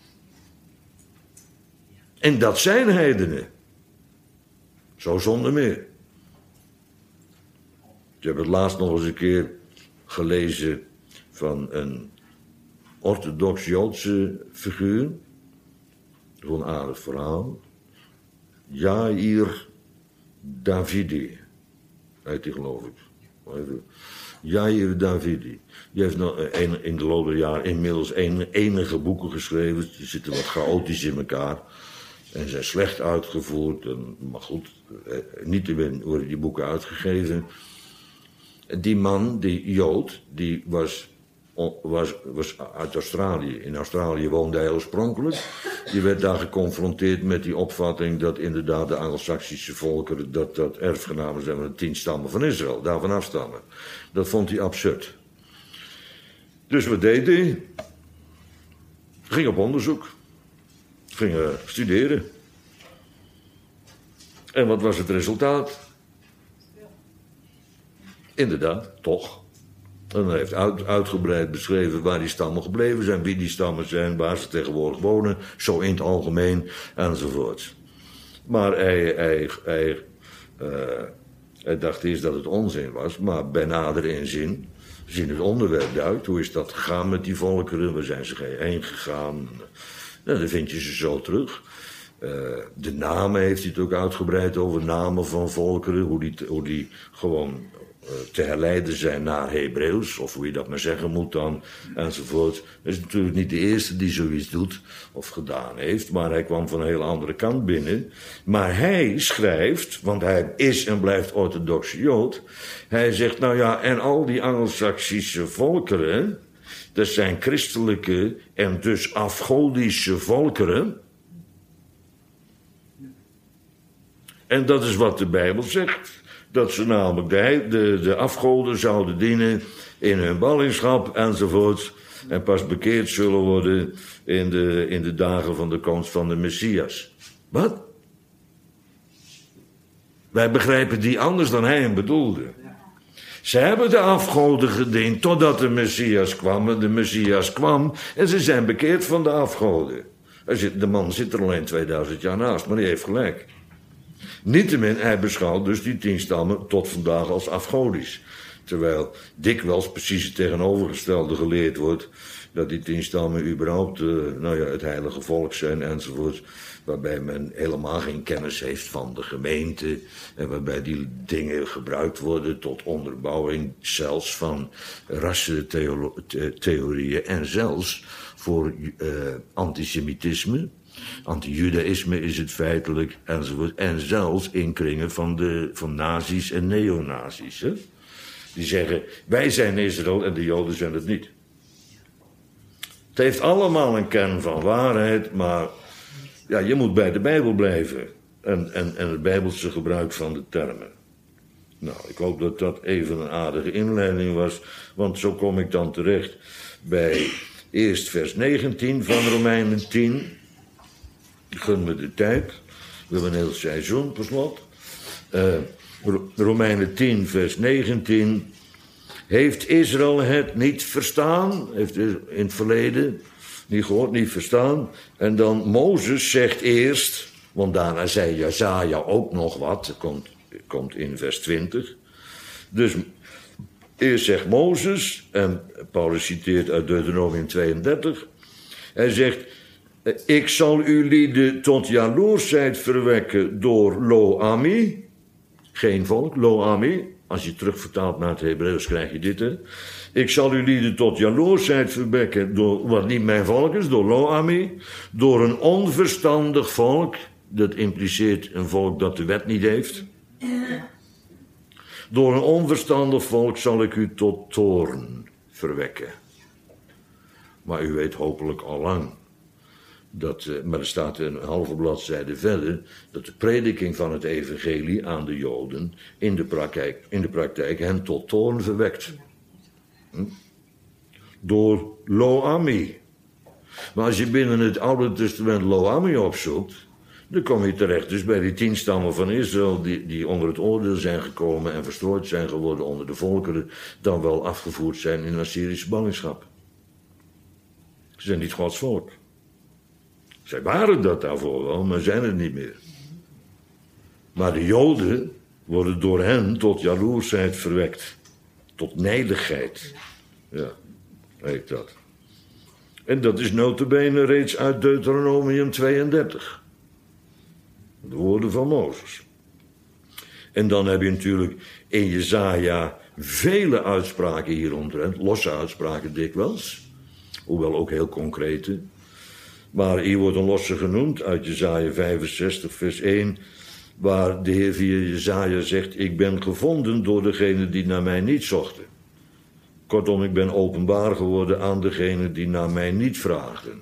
En dat zijn heidenen. Zo zonder meer. Ik heb het laatst nog eens een keer gelezen van een orthodox-Joodse figuur. Gewoon een aardig verhaal. Jair Davidi. Heet die, geloof ik. Jair Davidi. Die heeft nog een, in de loop der jaren inmiddels een, enige boeken geschreven. Die zitten wat chaotisch in elkaar. En zijn slecht uitgevoerd. En, maar goed, niettemin worden die boeken uitgegeven. Die man, die Jood, die was, was, was uit Australië. In Australië woonde hij oorspronkelijk. Die werd daar geconfronteerd met die opvatting dat inderdaad de Anglo-Saxische volkeren, dat dat erfgenamen zijn van de tien stammen van Israël, daarvan afstammen. Dat vond hij absurd. Dus wat deed hij? Ging op onderzoek. Ging uh, studeren. En wat was het resultaat? Inderdaad, toch. En hij heeft uit, uitgebreid beschreven waar die stammen gebleven zijn, wie die stammen zijn, waar ze tegenwoordig wonen, zo in het algemeen, enzovoort. Maar hij, hij, hij, uh, hij dacht eerst dat het onzin was, maar bij nader inzien, zien het onderwerp duikt. Hoe is dat gegaan met die volkeren? Waar zijn ze heen gegaan? Nou, dan vind je ze zo terug. Uh, de namen heeft hij het ook uitgebreid over, namen van volkeren, hoe die, hoe die gewoon uh, te herleiden zijn naar Hebreeuws, of hoe je dat maar zeggen moet dan, enzovoort. Hij is natuurlijk niet de eerste die zoiets doet of gedaan heeft, maar hij kwam van een hele andere kant binnen. Maar hij schrijft, want hij is en blijft orthodoxe Jood, hij zegt, nou ja, en al die Anglo-Saxische volkeren, dat zijn christelijke en dus afgodische volkeren. En dat is wat de Bijbel zegt. Dat ze namelijk de, de, de afgoden zouden dienen in hun ballingschap enzovoort. En pas bekeerd zullen worden in de, in de dagen van de komst van de Messias. Wat? Wij begrijpen die anders dan hij hem bedoelde. Ze hebben de afgoden gediend totdat de Messias kwam. En de Messias kwam en ze zijn bekeerd van de afgoden. De man zit er alleen tweeduizend jaar naast, maar die heeft gelijk. Niettemin, hij beschouwt dus die tien stammen tot vandaag als afgodisch. Terwijl dikwijls precies het tegenovergestelde geleerd wordt, dat die tien stammen überhaupt uh, nou ja, het heilige volk zijn enzovoort. Waarbij men helemaal geen kennis heeft van de gemeente. En waarbij die dingen gebruikt worden tot onderbouwing zelfs van rassentheorieën. En zelfs voor uh, antisemitisme. Anti-judaïsme is het feitelijk, enzovoort. En zelfs in kringen van, de, van nazi's en neonazi's. Hè? Die zeggen, wij zijn Israël en de Joden zijn het niet. Het heeft allemaal een kern van waarheid, maar ja, je moet bij de Bijbel blijven. En, en, en het Bijbelse gebruik van de termen. Nou, ik hoop dat dat even een aardige inleiding was, want zo kom ik dan terecht bij eerst vers negentien van Romeinen tien. Gun me de tijd. We hebben een heel seizoen, per slot. Uh, Romeinen tien, vers negentien. Heeft Israël het niet verstaan? Heeft in het verleden niet gehoord, niet verstaan. En dan Mozes zegt eerst, want daarna zei Jesaja ook nog wat. Dat komt, komt in vers twintig. Dus eerst zegt Mozes, en Paulus citeert uit Deuteronomium tweeëndertig. Hij zegt, ik zal u lieden tot jaloersheid verwekken door Lo-Ami. Geen volk, Lo-Ami. Als je terugvertaalt naar het Hebreeuws krijg je dit, hè. Ik zal u lieden tot jaloersheid verwekken door wat niet mijn volk is, door Lo-Ami. Door een onverstandig volk. Dat impliceert een volk dat de wet niet heeft. Door een onverstandig volk zal ik u tot toorn verwekken. Maar u weet hopelijk al lang. Dat, maar er staat een halve bladzijde verder, dat de prediking van het evangelie aan de Joden in de praktijk, in de praktijk hen tot toorn verwekt. Hm? Door Lo-Ami. Maar als je binnen het Oude Testament Lo-Ammi opzoekt, dan kom je terecht dus bij die tien stammen van Israël die, die onder het oordeel zijn gekomen en verstrooid zijn geworden onder de volkeren, dan wel afgevoerd zijn in Assyrische ballingschap. Ze zijn niet Gods volk. Zij waren dat daarvoor wel, maar zijn het niet meer. Maar de Joden worden door hen tot jaloersheid verwekt. Tot nijdigheid. Ja, heet dat. En dat is nota bene reeds uit Deuteronomium tweeëndertig. De woorden van Mozes. En dan heb je natuurlijk in Jesaja vele uitspraken hieromtrent. Losse uitspraken dikwijls. Hoewel ook heel concrete. Maar hier wordt een losse genoemd uit Jesaja vijfenzestig vers één. Waar de Heer via Jesaja zegt: ik ben gevonden door degenen die naar mij niet zochten. Kortom, ik ben openbaar geworden aan degenen die naar mij niet vraagden.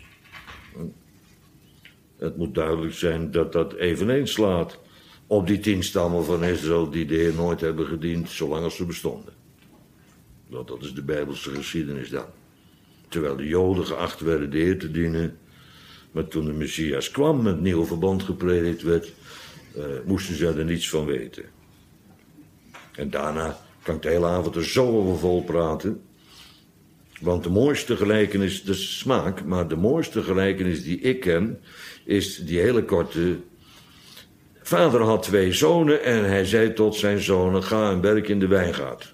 Het moet duidelijk zijn dat dat eveneens slaat op die tien stammen van Israël die de Heer nooit hebben gediend zolang als ze bestonden. Want dat is de Bijbelse geschiedenis dan. Terwijl de Joden geacht werden de Heer te dienen, maar toen de Messias kwam met het nieuwe verbond gepredikt werd, uh, moesten ze er niets van weten. En daarna kan ik de hele avond er zo over vol praten. Want de mooiste gelijkenis, dat is smaak, maar de mooiste gelijkenis die ik ken, is die hele korte. Vader had twee zonen en hij zei tot zijn zonen: ga en werk in de wijngaard.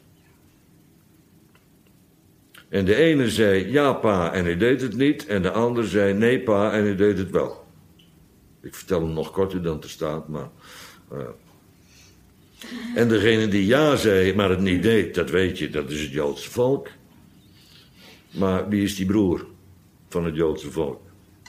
En de ene zei: ja pa, en hij deed het niet. En de ander zei: nee pa, en hij deed het wel. Ik vertel hem nog korter dan er staat, maar. Uh. En degene die ja zei, maar het niet deed, dat weet je, dat is het Joodse volk. Maar wie is die broer van het Joodse volk?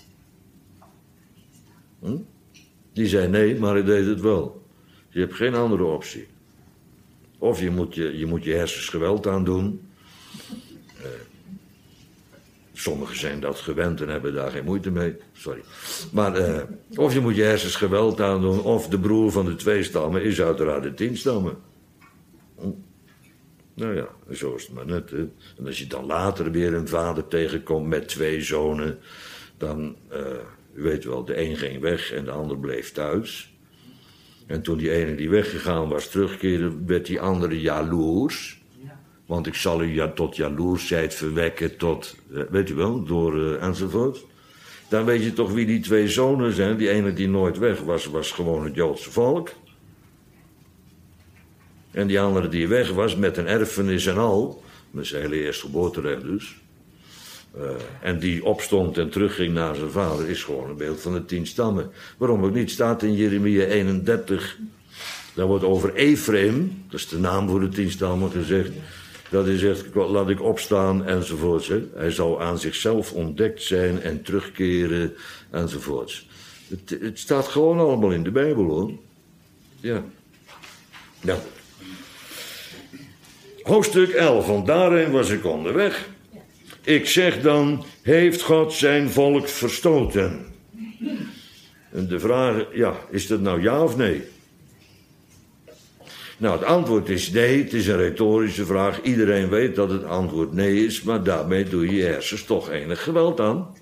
Hm? Die zei nee, maar hij deed het wel. Je hebt geen andere optie. Of je moet je, je, moet je hersens geweld aandoen. Uh, sommigen zijn dat gewend en hebben daar geen moeite mee. Sorry. Maar uh, of je moet je hersens geweld aandoen, of de broer van de twee stammen is uiteraard de tien stammen. Hm? Nou ja, zo is het maar net. Hè. En als je dan later weer een vader tegenkomt met twee zonen, dan, uh, u weet wel, de een ging weg en de ander bleef thuis. En toen die ene die weggegaan was terugkeerde, werd die andere jaloers. Want ik zal u ja tot jaloersheid verwekken, tot, uh, weet u wel, door uh, enzovoort. Dan weet je toch wie die twee zonen zijn. Die ene die nooit weg was, was gewoon het Joodse volk. En die andere die weg was met een erfenis en al, met zijn hele eerstgeboorterecht dus. Uh, en die opstond en terugging naar zijn vader, is gewoon een beeld van de tien stammen. Waarom ook niet, staat in Jeremia eenendertig. Daar wordt over Ephraim, dat is de naam voor de tien stammen, gezegd. Dat hij zegt: laat ik opstaan enzovoorts. Hè. Hij zal aan zichzelf ontdekt zijn en terugkeren enzovoorts. Het, het staat gewoon allemaal in de Bijbel hoor. Ja. Ja. Hoofdstuk elf, want daarheen was ik onderweg. Ik zeg dan: heeft God zijn volk verstoten? En de vraag, ja, is dat nou ja of nee? Nou, het antwoord is nee, het is een retorische vraag. Iedereen weet dat het antwoord nee is, maar daarmee doe je je hersens toch enig geweld aan.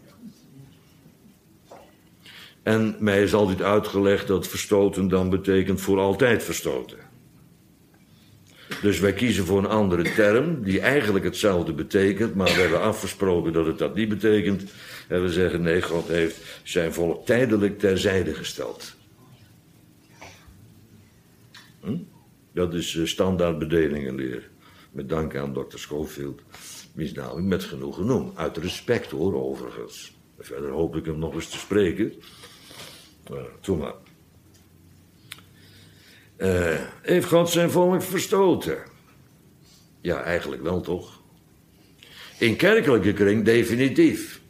En mij is altijd uitgelegd dat verstoten dan betekent voor altijd verstoten. Dus wij kiezen voor een andere term, die eigenlijk hetzelfde betekent, maar we hebben afgesproken dat het dat niet betekent. En we zeggen nee, God heeft zijn volk tijdelijk terzijde gesteld. Hm? Dat is uh, standaard bedelingenleer. Met dank aan dokter Schofield. Misnamelijk met genoeg genoemd. Uit respect hoor, overigens. Verder hoop ik hem nog eens te spreken. Uh, doe maar. Uh, heeft God zijn volk verstoten? Ja, eigenlijk wel toch. In kerkelijke kring definitief.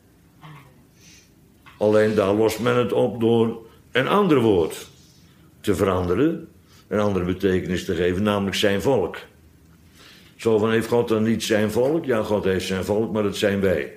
Alleen daar lost men het op door een ander woord te veranderen. Een andere betekenis te geven, namelijk zijn volk. Zo van, heeft God dan niet zijn volk? Ja, God heeft zijn volk, maar dat zijn wij.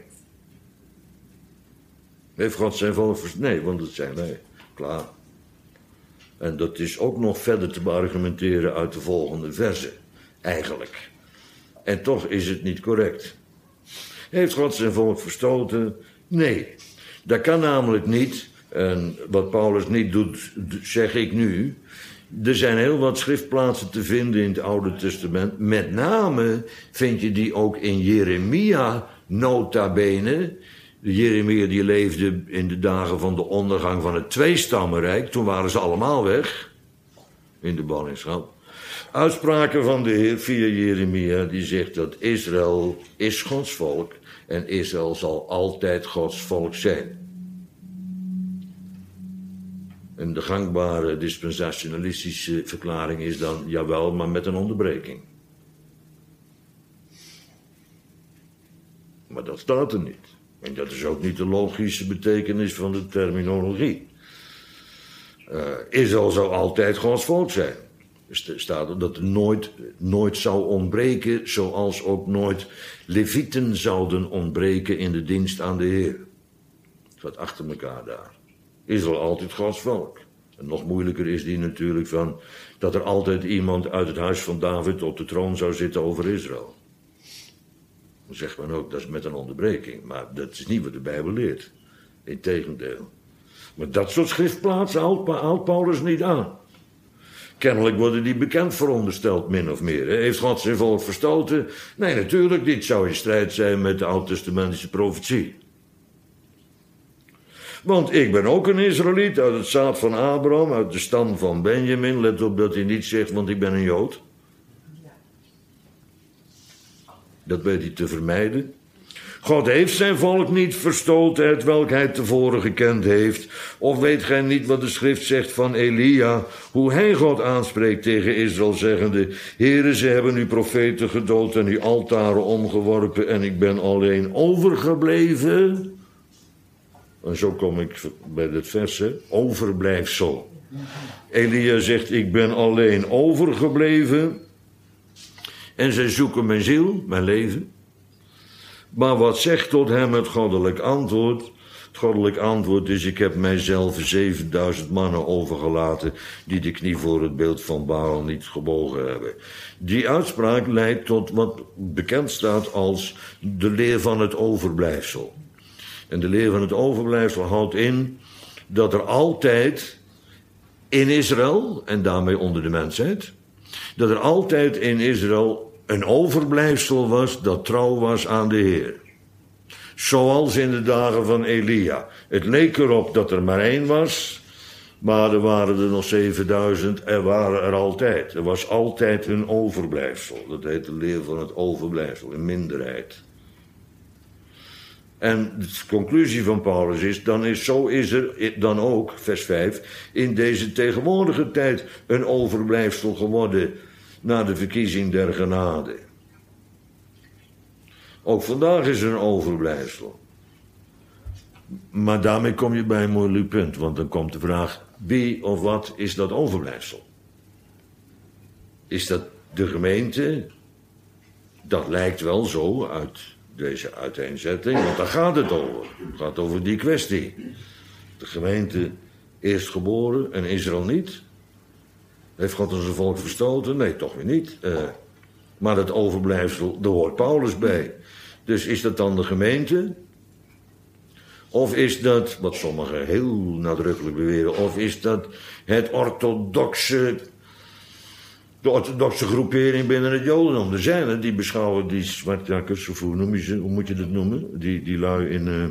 Heeft God zijn volk verstoten? Nee, want dat zijn wij. Klaar. En dat is ook nog verder te beargumenteren uit de volgende verse. Eigenlijk. En toch is het niet correct. Heeft God zijn volk verstoten? Nee, dat kan namelijk niet. En wat Paulus niet doet, zeg ik nu. Er zijn heel wat schriftplaatsen te vinden in het Oude Testament. Met name vind je die ook in Jeremia, nota bene. Jeremia die leefde in de dagen van de ondergang van het tweestammenrijk. Toen waren ze allemaal weg in de ballingschap. Uitspraken van de Heer via Jeremia die zegt dat Israël is Gods volk en Israël zal altijd Gods volk zijn. En de gangbare dispensationalistische verklaring is dan jawel, maar met een onderbreking. Maar dat staat er niet. En dat is ook niet de logische betekenis van de terminologie. Uh, Israël zou altijd Gods volk zijn. Er staat er dat er nooit, nooit zou ontbreken, zoals ook nooit levieten zouden ontbreken in de dienst aan de Heer. Het gaat achter elkaar daar. Israël altijd Gods volk. En nog moeilijker is die natuurlijk van dat er altijd iemand uit het huis van David op de troon zou zitten over Israël. Dan zegt men ook, dat is met een onderbreking. Maar dat is niet wat de Bijbel leert. Integendeel. Maar dat soort schriftplaatsen haalt Paulus niet aan. Kennelijk worden die bekend verondersteld, min of meer. Heeft God zijn volk verstoten? Nee, natuurlijk niet. Zou in strijd zijn met de oud-testamentische profetie. Want ik ben ook een Israëliet uit het zaad van Abraham, uit de stam van Benjamin. Let op dat hij niet zegt, want ik ben een Jood. Dat weet hij te vermijden. God heeft zijn volk niet verstoten, hetwelk hij tevoren gekend heeft. Of weet gij niet wat de schrift zegt van Elia, hoe hij God aanspreekt tegen Israël, zeggende: Heere, ze hebben uw profeten gedood en uw altaren omgeworpen en ik ben alleen overgebleven. En zo kom ik bij dit vers, hè? Overblijfsel. Elia zegt, ik ben alleen overgebleven en zij zoeken mijn ziel, mijn leven. Maar wat zegt tot hem het goddelijk antwoord? Het goddelijk antwoord is, ik heb mijzelf zevenduizend mannen overgelaten die de knie voor het beeld van Baal niet gebogen hebben. Die uitspraak leidt tot wat bekend staat als de leer van het overblijfsel. En de leer van het overblijfsel houdt in dat er altijd in Israël, en daarmee onder de mensheid, dat er altijd in Israël een overblijfsel was dat trouw was aan de Heer. Zoals in de dagen van Elia. Het leek erop dat er maar één was, maar er waren er nog zevenduizend, er waren er altijd. Er was altijd een overblijfsel. Dat heet de leer van het overblijfsel, een minderheid. En de conclusie van Paulus is, dan is, zo is er dan ook, vers vijf, in deze tegenwoordige tijd een overblijfsel geworden na de verkiezing der genade. Ook vandaag is er een overblijfsel. Maar daarmee kom je bij een moeilijk punt, want dan komt de vraag, wie of wat is dat overblijfsel? Is dat de gemeente? Dat lijkt wel zo uit deze uiteenzetting, want daar gaat het over. Het gaat over die kwestie. De gemeente eerst geboren en Israël niet. Heeft God zijn volk verstoten? Nee, toch weer niet. Uh, maar dat overblijfsel, daar hoort Paulus bij. Dus is dat dan de gemeente? Of is dat, wat sommigen heel nadrukkelijk beweren, of is dat het orthodoxe, de orthodoxe groepering binnen het Jodendom? Er zijn er die beschouwen die zwartjakkers, of hoe noem je ze, hoe moet je dat noemen? Die, die lui in... Uh...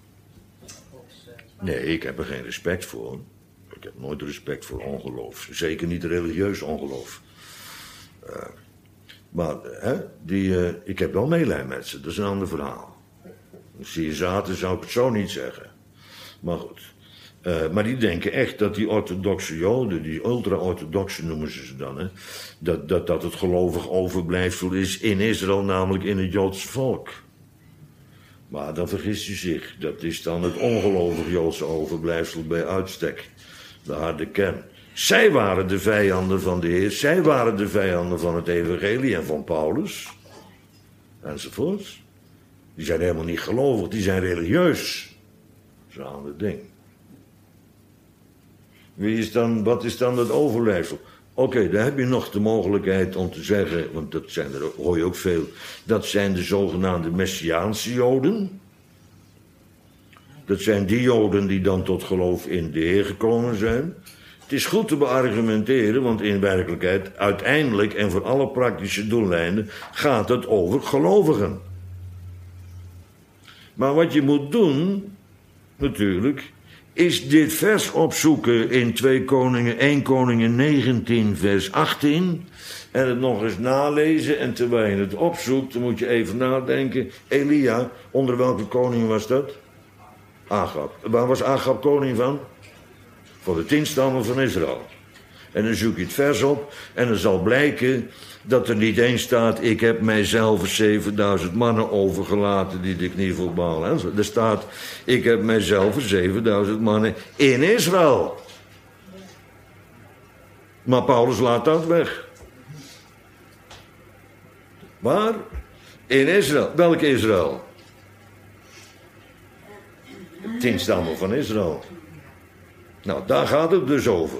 Nee, ik heb er geen respect voor. Ik heb nooit respect voor ongeloof. Zeker niet religieus ongeloof. Uh, maar hè, die, uh, ik heb wel meelij met ze. Dat is een ander verhaal. Zie je zaten, zou ik het zo niet zeggen. Maar goed. Uh, maar die denken echt dat die orthodoxe Joden, die ultra-orthodoxe noemen ze ze dan, hè, dat, dat dat het gelovig overblijfsel is in Israël, namelijk in het Joodse volk. Maar dan vergist u zich. Dat is dan het ongelovig Joodse overblijfsel bij uitstek. De harde kern. Zij waren de vijanden van de Heer. Zij waren de vijanden van het evangelie en van Paulus. Enzovoorts. Die zijn helemaal niet gelovig. Die zijn religieus. Dat is een ander ding. Wie is dan, wat is dan het overblijfsel? Oké, okay, daar heb je nog de mogelijkheid om te zeggen, want dat zijn er, hoor je ook veel, dat zijn de zogenaamde Messiaanse Joden. Dat zijn die Joden die dan tot geloof in de Heer gekomen zijn. Het is goed te beargumenteren, want in werkelijkheid, uiteindelijk en voor alle praktische doeleinden, gaat het over gelovigen. Maar wat je moet doen, natuurlijk, is dit vers opzoeken in twee Koningen, één Koningen negentien, vers achttien... en het nog eens nalezen. En terwijl je het opzoekt, dan moet je even nadenken. Elia, onder welke koning was dat? Agab. Waar was Agab koning van? Voor de tien stammen van Israël. En dan zoek je het vers op en dan zal blijken dat er niet eens staat: ik heb mijzelf zevenduizend mannen overgelaten die de knie voor Baal. Er staat: ik heb mijzelf zevenduizend mannen in Israël. Maar Paulus laat dat weg. Waar? In Israël. Welk Israël? Tien stammen van Israël. Nou, daar gaat het dus over.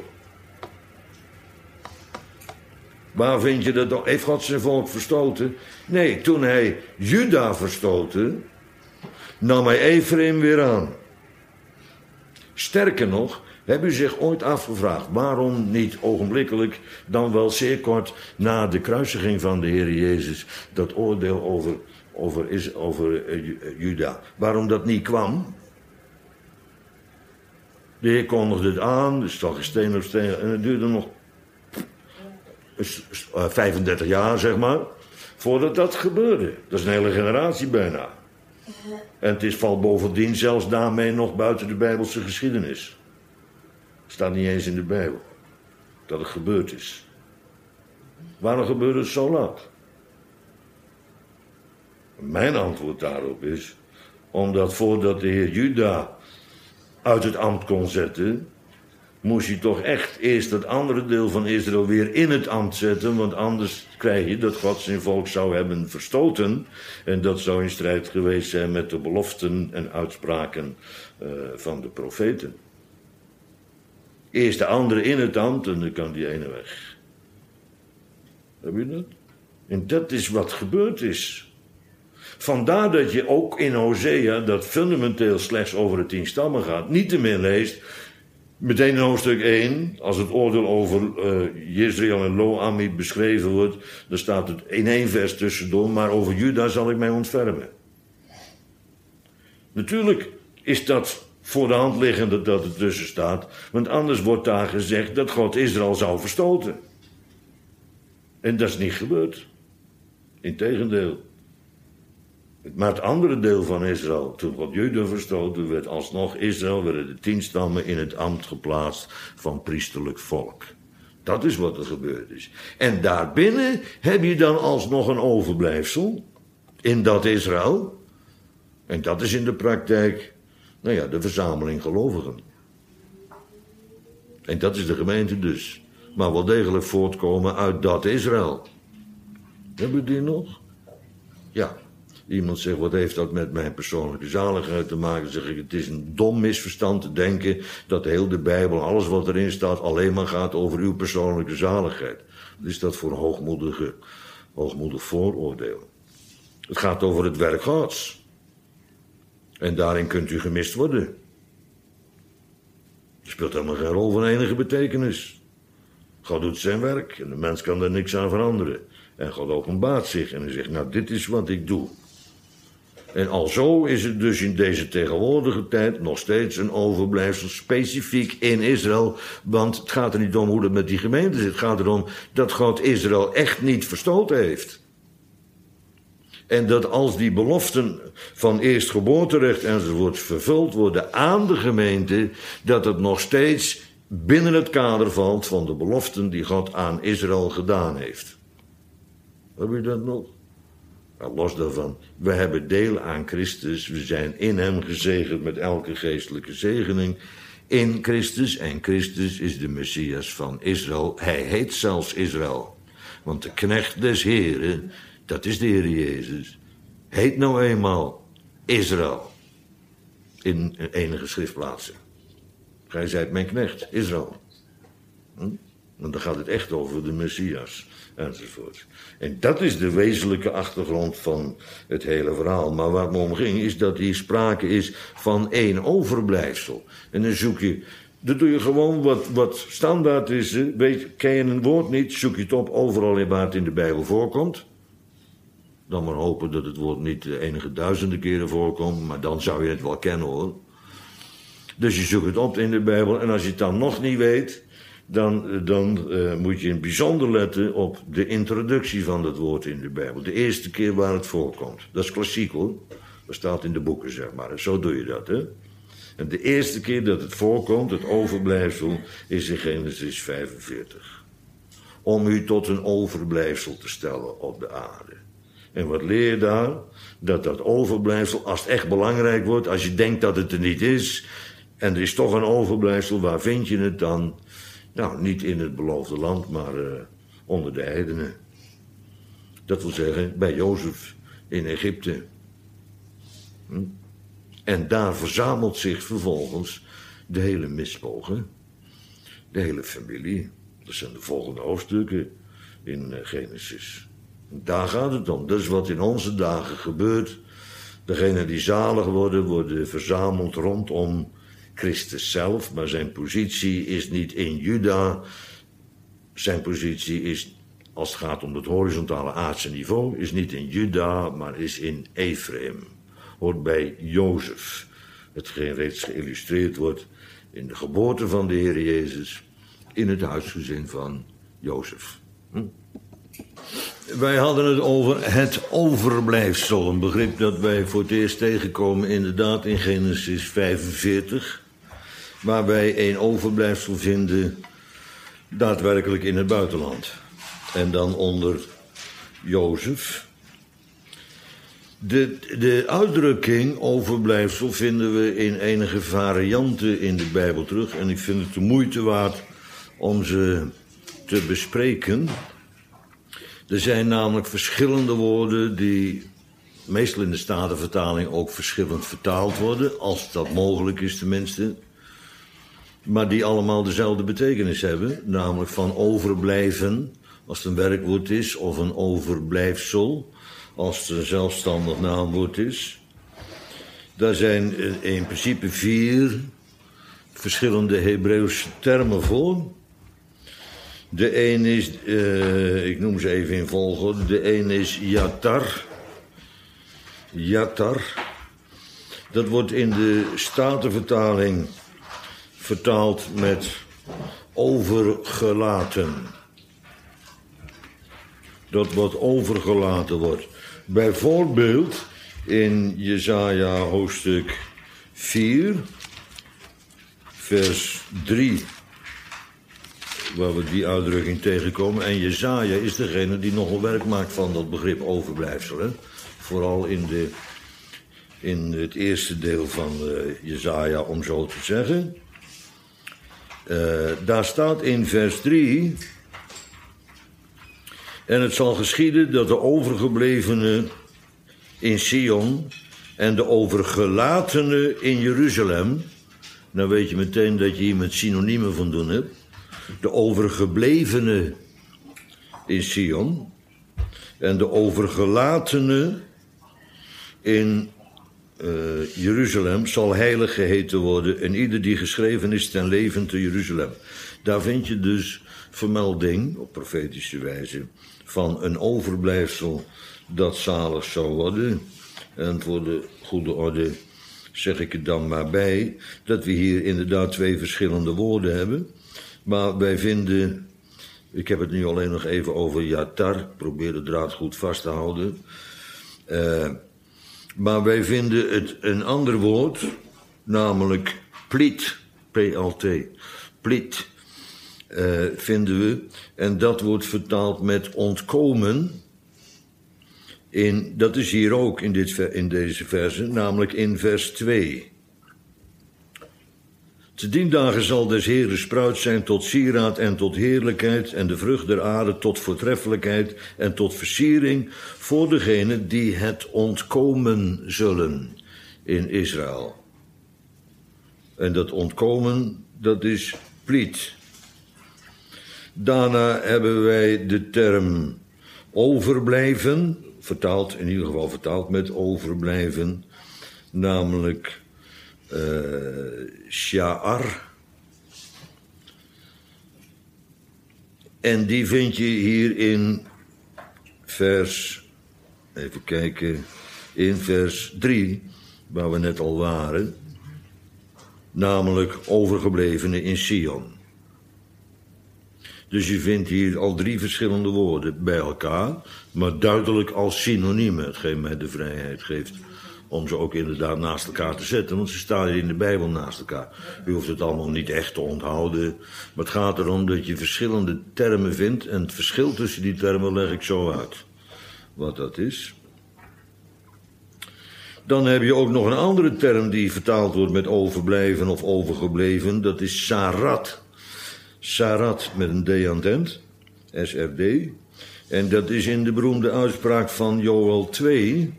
Waar vind je dat dan? Heeft God zijn volk verstoten? Nee, toen hij Juda verstootte, nam hij Ephraim weer aan. Sterker nog, heb u zich ooit afgevraagd waarom niet ogenblikkelijk, dan wel zeer kort na de kruisiging van de Heer Jezus, dat oordeel over, over, is, over uh, Juda, waarom dat niet kwam? De Heer kondigde het aan, dus toch steen op steen, en het duurde nog uh, vijfendertig jaar, zeg maar, voordat dat gebeurde. Dat is een hele generatie bijna. En het is, valt bovendien zelfs daarmee nog buiten de Bijbelse geschiedenis. Staat niet eens in de Bijbel dat het gebeurd is. Waarom gebeurde het zo laat? Mijn antwoord daarop is, omdat voordat de Heer Juda uit het ambt kon zetten, moest hij toch echt eerst het andere deel van Israël weer in het ambt zetten, want anders krijg je dat God zijn volk zou hebben verstoten, en dat zou in strijd geweest zijn met de beloften en uitspraken uh, van de profeten. Eerst de andere in het ambt en dan kan die ene weg. Heb je dat? En dat is wat gebeurd is. Vandaar dat je ook in Hosea, dat fundamenteel slechts over de tien stammen gaat, niet te meer leest, meteen in hoofdstuk één, als het oordeel over uh, Jezreel en Lo-Ammi beschreven wordt, dan staat het in één vers tussendoor, maar over Juda zal ik mij ontfermen. Natuurlijk is dat voor de hand liggend dat er tussen staat, want anders wordt daar gezegd dat God Israël zou verstoten. En dat is niet gebeurd. Integendeel. Maar het andere deel van Israël, toen God Juda verstoten werd, alsnog Israël, werden de tien stammen in het ambt geplaatst van priesterlijk volk. Dat is wat er gebeurd is. En daarbinnen heb je dan alsnog een overblijfsel in dat Israël. En dat is in de praktijk, nou ja, de verzameling gelovigen. En dat is de gemeente dus. Maar wel degelijk voortkomen uit dat Israël. Hebben we die nog? Ja. Iemand zegt, wat heeft dat met mijn persoonlijke zaligheid te maken? Dan zeg ik, het is een dom misverstand te denken dat heel de Bijbel, alles wat erin staat, alleen maar gaat over uw persoonlijke zaligheid. Wat is dat voor hoogmoedige, hoogmoedig vooroordeel? Het gaat over het werk Gods. En daarin kunt u gemist worden. Het speelt helemaal geen rol van enige betekenis. God doet zijn werk en de mens kan er niks aan veranderen. En God openbaart zich en hij zegt, nou dit is wat ik doe. En alzo is het dus in deze tegenwoordige tijd nog steeds een overblijfsel specifiek in Israël. Want het gaat er niet om hoe het met die gemeente zit. Het gaat erom dat God Israël echt niet verstoten heeft. En dat als die beloften van eerstgeboorterecht enzovoort vervuld worden aan de gemeente, dat het nog steeds binnen het kader valt van de beloften die God aan Israël gedaan heeft. Heb je dat nog? Nou, los daarvan, we hebben deel aan Christus, we zijn in hem gezegend met elke geestelijke zegening in Christus. En Christus is de Messias van Israël, hij heet zelfs Israël. Want de knecht des Heren, dat is de Heer Jezus, heet nou eenmaal Israël. In enige schriftplaatsen. Gij zijt mijn knecht, Israël. Hm? Want dan gaat het echt over de Messias, enzovoort. En dat is de wezenlijke achtergrond van het hele verhaal. Maar waar het me om ging, is dat hier sprake is van één overblijfsel. En dan zoek je, dan doe je gewoon wat, wat standaard is. Weet, ken je een woord niet, zoek je het op overal waar het in de Bijbel voorkomt. Dan maar hopen dat het woord niet enige duizenden keren voorkomt, maar dan zou je het wel kennen hoor. Dus je zoekt het op in de Bijbel en als je het dan nog niet weet, dan, dan uh, moet je in het bijzonder letten op de introductie van dat woord in de Bijbel. De eerste keer waar het voorkomt. Dat is klassiek hoor. Dat staat in de boeken zeg maar. Zo doe je dat hè. En de eerste keer dat het voorkomt, het overblijfsel, is in Genesis vijfenveertig. Om u tot een overblijfsel te stellen op de aarde. En wat leer je daar? Dat dat overblijfsel, als het echt belangrijk wordt, als je denkt dat het er niet is, en er is toch een overblijfsel, waar vind je het dan? Nou, niet in het beloofde land, maar uh, onder de heidenen. Dat wil zeggen, bij Jozef in Egypte. Hm? En daar verzamelt zich vervolgens de hele mispogen, de hele familie. Dat zijn de volgende hoofdstukken in uh, Genesis. Daar gaat het om. Dat is wat in onze dagen gebeurt. Degenen die zalig worden, worden verzameld rondom Christus zelf. Maar zijn positie is niet in Juda. Zijn positie is, als het gaat om het horizontale aardse niveau, is niet in Juda, maar is in Ephraim. Hoort bij Jozef. Hetgeen reeds geïllustreerd wordt in de geboorte van de Heer Jezus in het huisgezin van Jozef. Hm? Wij hadden het over het overblijfsel. Een begrip dat wij voor het eerst tegenkomen inderdaad in Genesis vijfenveertig. Waar wij een overblijfsel vinden daadwerkelijk in het buitenland. En dan onder Jozef. De, de uitdrukking overblijfsel vinden we in enige varianten in de Bijbel terug. En ik vind het de moeite waard om ze te bespreken. Er zijn namelijk verschillende woorden die meestal in de Statenvertaling ook verschillend vertaald worden, als dat mogelijk is tenminste. Maar die allemaal dezelfde betekenis hebben, namelijk van overblijven, als het een werkwoord is, of een overblijfsel, als het een zelfstandig naamwoord is. Daar zijn in principe vier verschillende Hebreeuwse termen voor. De een is, uh, ik noem ze even in volgorde, de een is yatar. Yatar. Dat wordt in de Statenvertaling vertaald met overgelaten. Dat wat overgelaten wordt. Bijvoorbeeld in Jesaja hoofdstuk vier, vers drie... waar we die uitdrukking tegenkomen. En Jesaja is degene die nogal werk maakt van dat begrip overblijfsel. Hè? Vooral in, de, in het eerste deel van uh, Jesaja, om zo te zeggen. Uh, daar staat in vers drie... En het zal geschieden dat de overgeblevenen in Sion en de overgelatenen in Jeruzalem... Nou weet je meteen dat je hier met synoniemen van doen hebt. De overgeblevenen in Sion en de overgelatenen in uh, Jeruzalem zal heilig geheten worden. En ieder die geschreven is ten leven te Jeruzalem. Daar vind je dus vermelding, op profetische wijze, van een overblijfsel dat zalig zou worden. En voor de goede orde zeg ik er dan maar bij dat we hier inderdaad twee verschillende woorden hebben. Maar wij vinden, ik heb het nu alleen nog even over yatar, probeer de draad goed vast te houden. Uh, maar wij vinden het een ander woord, namelijk plit, P L T, plit, uh, vinden we. En dat wordt vertaald met ontkomen. In, dat is hier ook in, dit, in deze verse, namelijk in vers twee. Te dien dagen zal des Heeren spruit zijn tot sieraad en tot heerlijkheid en de vrucht der aarde tot voortreffelijkheid en tot versiering voor degenen die het ontkomen zullen in Israël. En dat ontkomen, dat is pliet. Daarna hebben wij de term overblijven, vertaald, in ieder geval vertaald met overblijven, namelijk uh, sha'ar. En die vind je hier in vers, even kijken, in vers drie, waar we net al waren, namelijk overgeblevenen in Sion. Dus je vindt hier al drie verschillende woorden bij elkaar, maar duidelijk als synoniemen, hetgeen mij de vrijheid geeft om ze ook inderdaad naast elkaar te zetten, want ze staan hier in de Bijbel naast elkaar. U hoeft het allemaal niet echt te onthouden, maar het gaat erom dat je verschillende termen vindt en het verschil tussen die termen leg ik zo uit, wat dat is. Dan heb je ook nog een andere term die vertaald wordt met overblijven of overgebleven, dat is sarat. Sarat met een D aan het eind, S R D. En dat is in de beroemde uitspraak van Joël twee,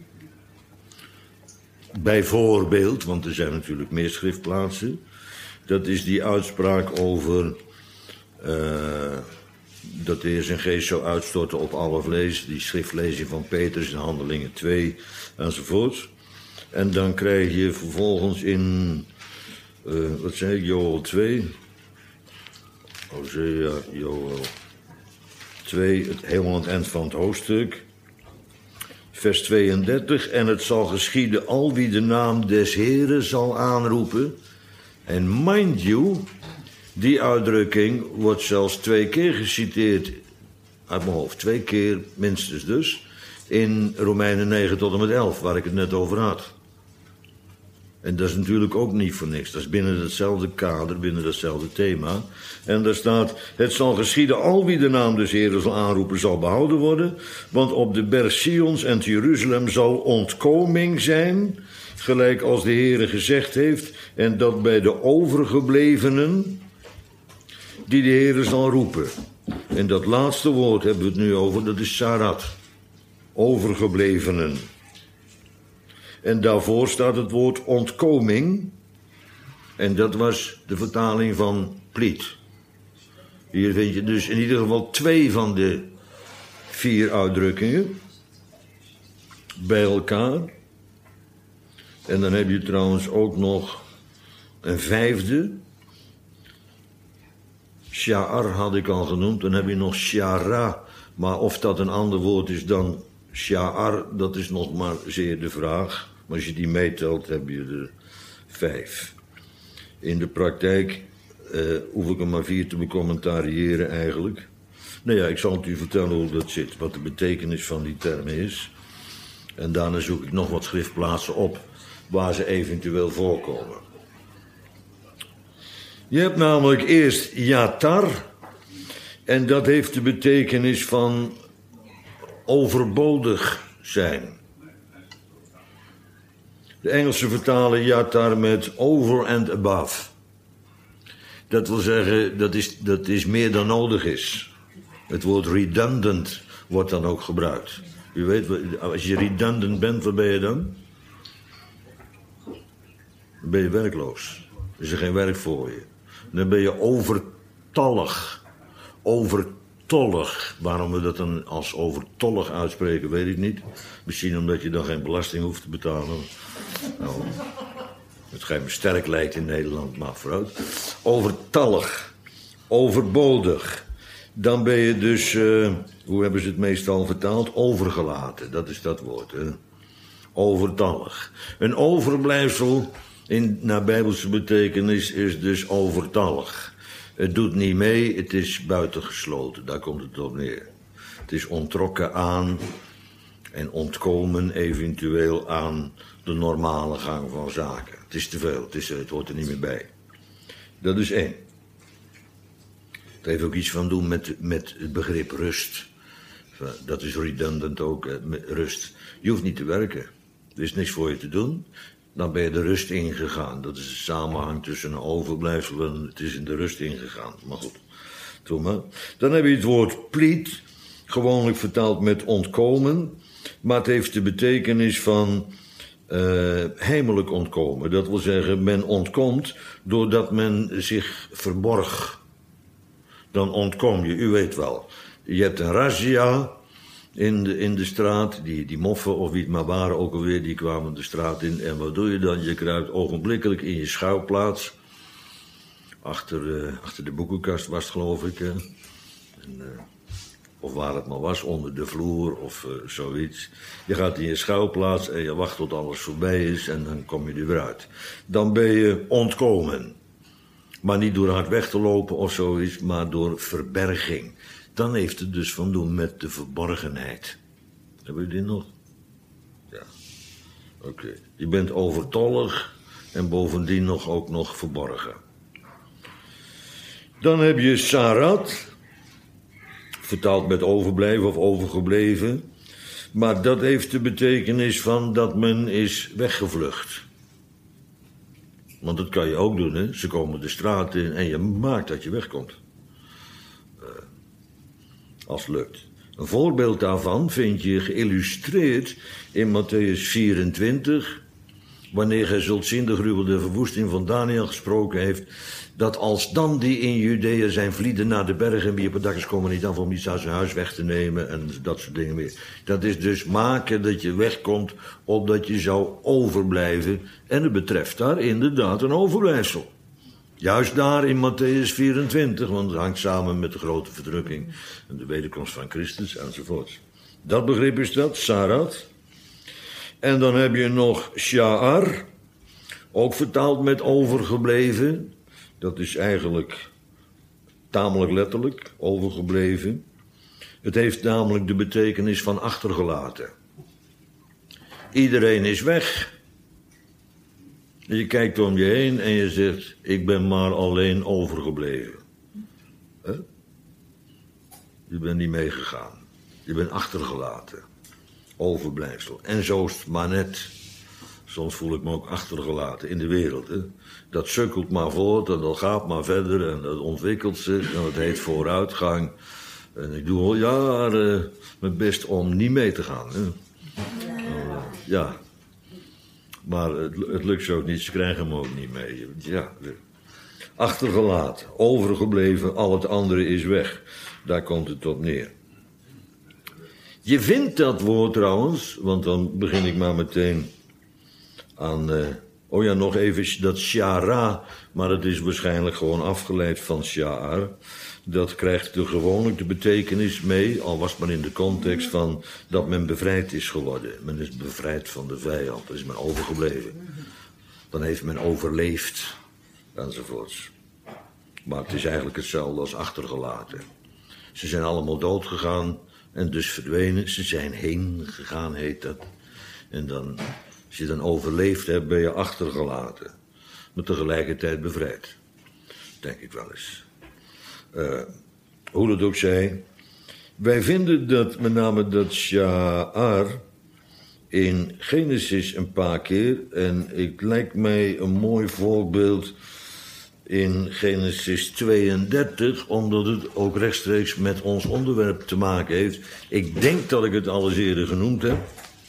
bijvoorbeeld, want er zijn natuurlijk meer schriftplaatsen. Dat is die uitspraak over uh, dat de Heer zijn geest zou uitstorten op alle vlees. Die schriftlezing van Petrus in Handelingen twee enzovoort. En dan krijg je vervolgens in, uh, wat zei ik, Joël twee... Hosea, Joël twee, het helemaal aan het eind van het hoofdstuk. Vers tweeëndertig. En het zal geschieden al wie de naam des Heren zal aanroepen. En mind you, die uitdrukking wordt zelfs twee keer geciteerd, uit mijn hoofd, twee keer minstens dus, in Romeinen negen tot en met elf, waar ik het net over had. En dat is natuurlijk ook niet voor niks. Dat is binnen hetzelfde kader, binnen hetzelfde thema. En daar staat, het zal geschieden, al wie de naam des Heeren zal aanroepen, zal behouden worden. Want op de berg Sions en Jeruzalem zal ontkoming zijn, gelijk als de Heere gezegd heeft. En dat bij de overgeblevenen, die de Heere zal roepen. En dat laatste woord hebben we het nu over, dat is sarat. Overgeblevenen. En daarvoor staat het woord ontkoming. En dat was de vertaling van pliet. Hier vind je dus in ieder geval twee van de vier uitdrukkingen bij elkaar. En dan heb je trouwens ook nog een vijfde. Sha'ar had ik al genoemd. Dan heb je nog shara. Maar of dat een ander woord is dan sha'ar, dat is nog maar zeer de vraag. Maar als je die meetelt, heb je er vijf. In de praktijk uh, hoef ik er maar vier te becommentariëren eigenlijk. Nou ja, ik zal het u vertellen hoe dat zit, wat de betekenis van die termen is. En daarna zoek ik nog wat schriftplaatsen op waar ze eventueel voorkomen. Je hebt namelijk eerst yatar, en dat heeft de betekenis van overbodig zijn. De Engelsen vertalen yatar met over and above. Dat wil zeggen, dat is, dat is meer dan nodig is. Het woord redundant wordt dan ook gebruikt. U weet, als je redundant bent, wat ben je dan? Dan ben je werkloos. Er is er geen werk voor je. Dan ben je overtallig. Overtollig. Waarom we dat dan als overtollig uitspreken, weet ik niet. Misschien omdat je dan geen belasting hoeft te betalen. Nou, het schijnt me sterk lijkt in Nederland, maar vooruit. Overtallig. Overbodig. Dan ben je dus, uh, hoe hebben ze het meestal vertaald? Overgelaten, dat is dat woord. Hè? Overtallig. Een overblijfsel in, naar Bijbelse betekenis is dus overtallig. Het doet niet mee, het is buitengesloten, daar komt het op neer. Het is ontrokken aan en ontkomen eventueel aan de normale gang van zaken. Het is te veel, het, is, het hoort er niet meer bij. Dat is één. Het heeft ook iets van doen met, met het begrip rust. Dat is redundant ook, rust. Je hoeft niet te werken. Er is niks voor je te doen. Dan ben je de rust ingegaan. Dat is de samenhang tussen een overblijfsel en het is in de rust ingegaan. Maar goed, doe maar. Dan heb je het woord pliet, gewoonlijk vertaald met ontkomen. Maar het heeft de betekenis van uh, heimelijk ontkomen. Dat wil zeggen, men ontkomt doordat men zich verborg. dan ontkom je, u weet wel. Je hebt een razzia in de, in de straat, die, die moffen of wie het maar waren ook alweer, die kwamen de straat in. En wat doe je dan? Je kruipt ogenblikkelijk in je schuilplaats. Achter, uh, achter de boekenkast was het, geloof ik. Uh. En, uh, of waar het maar was, onder de vloer of uh, zoiets. Je gaat in je schuilplaats en je wacht tot alles voorbij is en dan kom je er weer uit. Dan ben je ontkomen. Maar niet door hard weg te lopen of zoiets, maar door verberging. Dan heeft het dus van doen met de verborgenheid. Hebben jullie die nog? Ja. Oké. Okay. Je bent overtollig en bovendien nog ook nog verborgen. Dan heb je sarat, vertaald met overblijven of overgebleven. Maar dat heeft de betekenis van dat men is weggevlucht. Want dat kan je ook doen, hè. Ze komen de straat in en je maakt dat je wegkomt. Uh, als het lukt. Een voorbeeld daarvan vind je geïllustreerd in Matthäus vierentwintig... wanneer gij zult zien de gruwel der verwoesting van Daniel gesproken heeft, dat als dan die in Judea zijn vlieden naar de bergen, wie op het dak is komen niet af om iets uit zijn huis weg te nemen en dat soort dingen meer. Dat is dus maken dat je wegkomt, opdat je zou overblijven. En het betreft daar inderdaad een overblijfsel. Juist daar in Matthäus vierentwintig, want het hangt samen met de grote verdrukking en de wederkomst van Christus enzovoort. Dat begrip is dat, sarat. En dan heb je nog sha'ar, ook vertaald met overgebleven. Dat is eigenlijk tamelijk letterlijk, overgebleven. Het heeft namelijk de betekenis van achtergelaten. Iedereen is weg. Je kijkt om je heen en je zegt, ik ben maar alleen overgebleven. Huh? Je bent niet meegegaan. Je bent achtergelaten. Overblijfsel. En zo is het maar net. Soms voel ik me ook achtergelaten in de wereld. Hè? Dat sukkelt maar voort en dat gaat maar verder en dat ontwikkelt zich en dat heet vooruitgang. En ik doe al jaren mijn best om niet mee te gaan. Hè? Uh, ja. Maar het, het lukt zo ook niet, ze krijgen hem ook niet mee. Ja. Achtergelaten, overgebleven, al het andere is weg. Daar komt het op neer. Je vindt dat woord trouwens, want dan begin ik maar meteen aan, uh, oh ja, nog even dat shara, maar het is waarschijnlijk gewoon afgeleid van sha'ar. Dat krijgt er gewoonlijk de betekenis mee, al was het maar in de context van dat men bevrijd is geworden. Men is bevrijd van de vijand, dan is men overgebleven. Dan heeft men overleefd, enzovoorts. Maar het is eigenlijk hetzelfde als achtergelaten. Ze zijn allemaal doodgegaan en dus verdwenen. Ze zijn heen gegaan, heet dat. En dan, als je dan overleefd hebt, ben je achtergelaten. Maar tegelijkertijd bevrijd. Denk ik wel eens. Uh, hoe dat ook zij. Wij vinden dat met name dat sha'ar in Genesis een paar keer. En het lijkt mij een mooi voorbeeld in Genesis tweeëndertig, omdat het ook rechtstreeks met ons onderwerp te maken heeft. Ik denk dat ik het al eens eerder genoemd heb.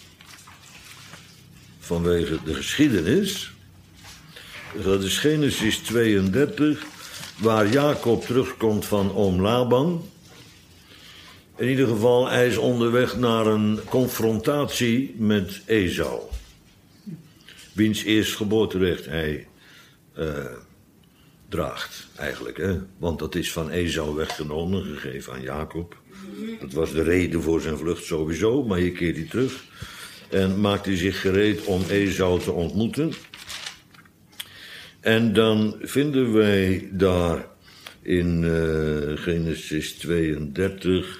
Vanwege de geschiedenis. Dat is Genesis tweeëndertig, waar Jacob terugkomt van oom Laban. In ieder geval, hij is onderweg naar een confrontatie met Esau. Wiens eerstgeboorterecht hij uh, draagt, eigenlijk. Hè? Want dat is van Esau weggenomen, gegeven aan Jacob. Dat was de reden voor zijn vlucht sowieso, maar hier keert hij terug. En maakt hij zich gereed om Esau te ontmoeten. En dan vinden wij daar in uh, Genesis tweeëndertig...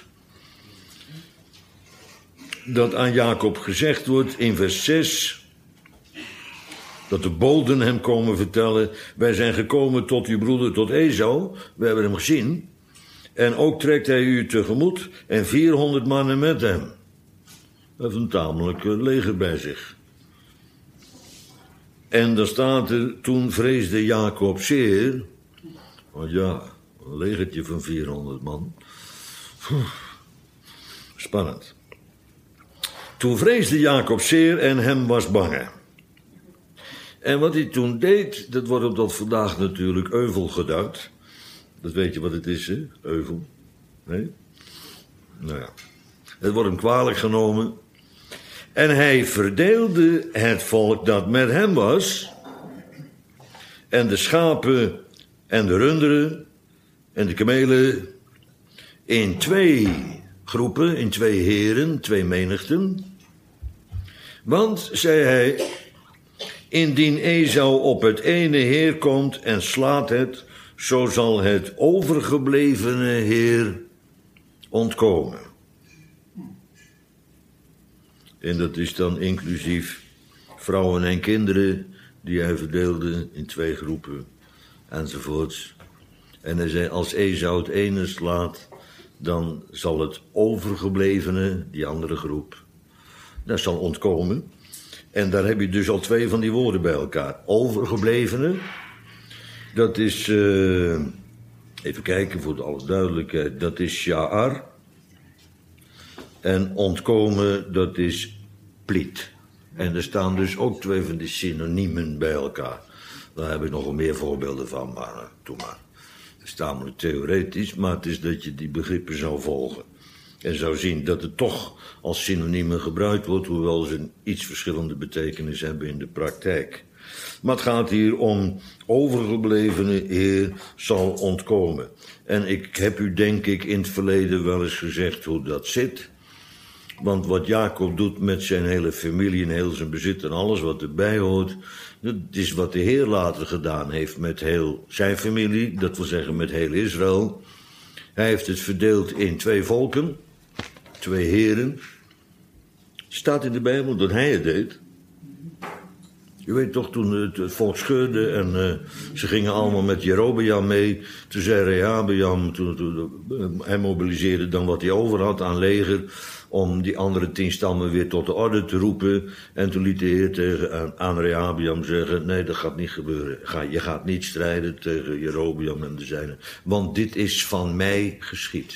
dat aan Jacob gezegd wordt in vers zes... dat de boden hem komen vertellen: wij zijn gekomen tot uw broeder, tot Esau. We hebben hem gezien. En ook trekt hij u tegemoet en vierhonderd mannen met hem. Hij heeft een tamelijk leger bij zich. En daar staat er, toen vreesde Jacob zeer. Want ja, een legertje van vierhonderd man. Spannend. Toen vreesde Jacob zeer en hem was bange. En wat hij toen deed, dat wordt op dat vandaag natuurlijk euvel geduid. Dat weet je wat het is, hè? Euvel. Nee? Nou ja. Het wordt hem kwalijk genomen. En hij verdeelde het volk dat met hem was. En de schapen en de runderen en de kamelen in twee groepen, in twee heren, twee menigten. Want, zei hij, indien Esau op het ene heer komt en slaat het, zo zal het overgeblevene heer ontkomen. En dat is dan inclusief vrouwen en kinderen die hij verdeelde in twee groepen enzovoorts. En hij zei, als Esau het ene slaat, dan zal het overgeblevene, die andere groep, dat zal ontkomen. En daar heb je dus al twee van die woorden bij elkaar. Overgeblevene, dat is, uh, even kijken voor de alle duidelijkheid, dat is sha'ar. En ontkomen, dat is pliet. En er staan dus ook twee van die synoniemen bij elkaar. Daar heb ik nogal meer voorbeelden van, maar uh, doe maar. Het is tamelijk theoretisch, maar het is dat je die begrippen zou volgen. En zou zien dat het toch als synoniemen gebruikt wordt, hoewel ze een iets verschillende betekenis hebben in de praktijk. Maar het gaat hier om overgeblevene heer zal ontkomen. En ik heb u denk ik in het verleden wel eens gezegd hoe dat zit. Want wat Jacob doet met zijn hele familie en heel zijn bezit en alles wat erbij hoort, dat is wat de Heer later gedaan heeft met heel zijn familie, dat wil zeggen met heel Israël. Hij heeft het verdeeld in twee volken, twee heren. Staat in de Bijbel dat hij het deed. Je weet toch, toen het, het volk scheurde en uh, ze gingen allemaal met Jerobeam mee. Toen zei Rehabeam, toen, toen, uh, hij mobiliseerde dan wat hij over had aan leger, om die andere tien stammen weer tot de orde te roepen. En toen liet de Heer tegen, aan, aan Rehabeam zeggen, nee, dat gaat niet gebeuren. Ga, je gaat niet strijden tegen Jerobeam en de zijnen, want dit is van mij geschied.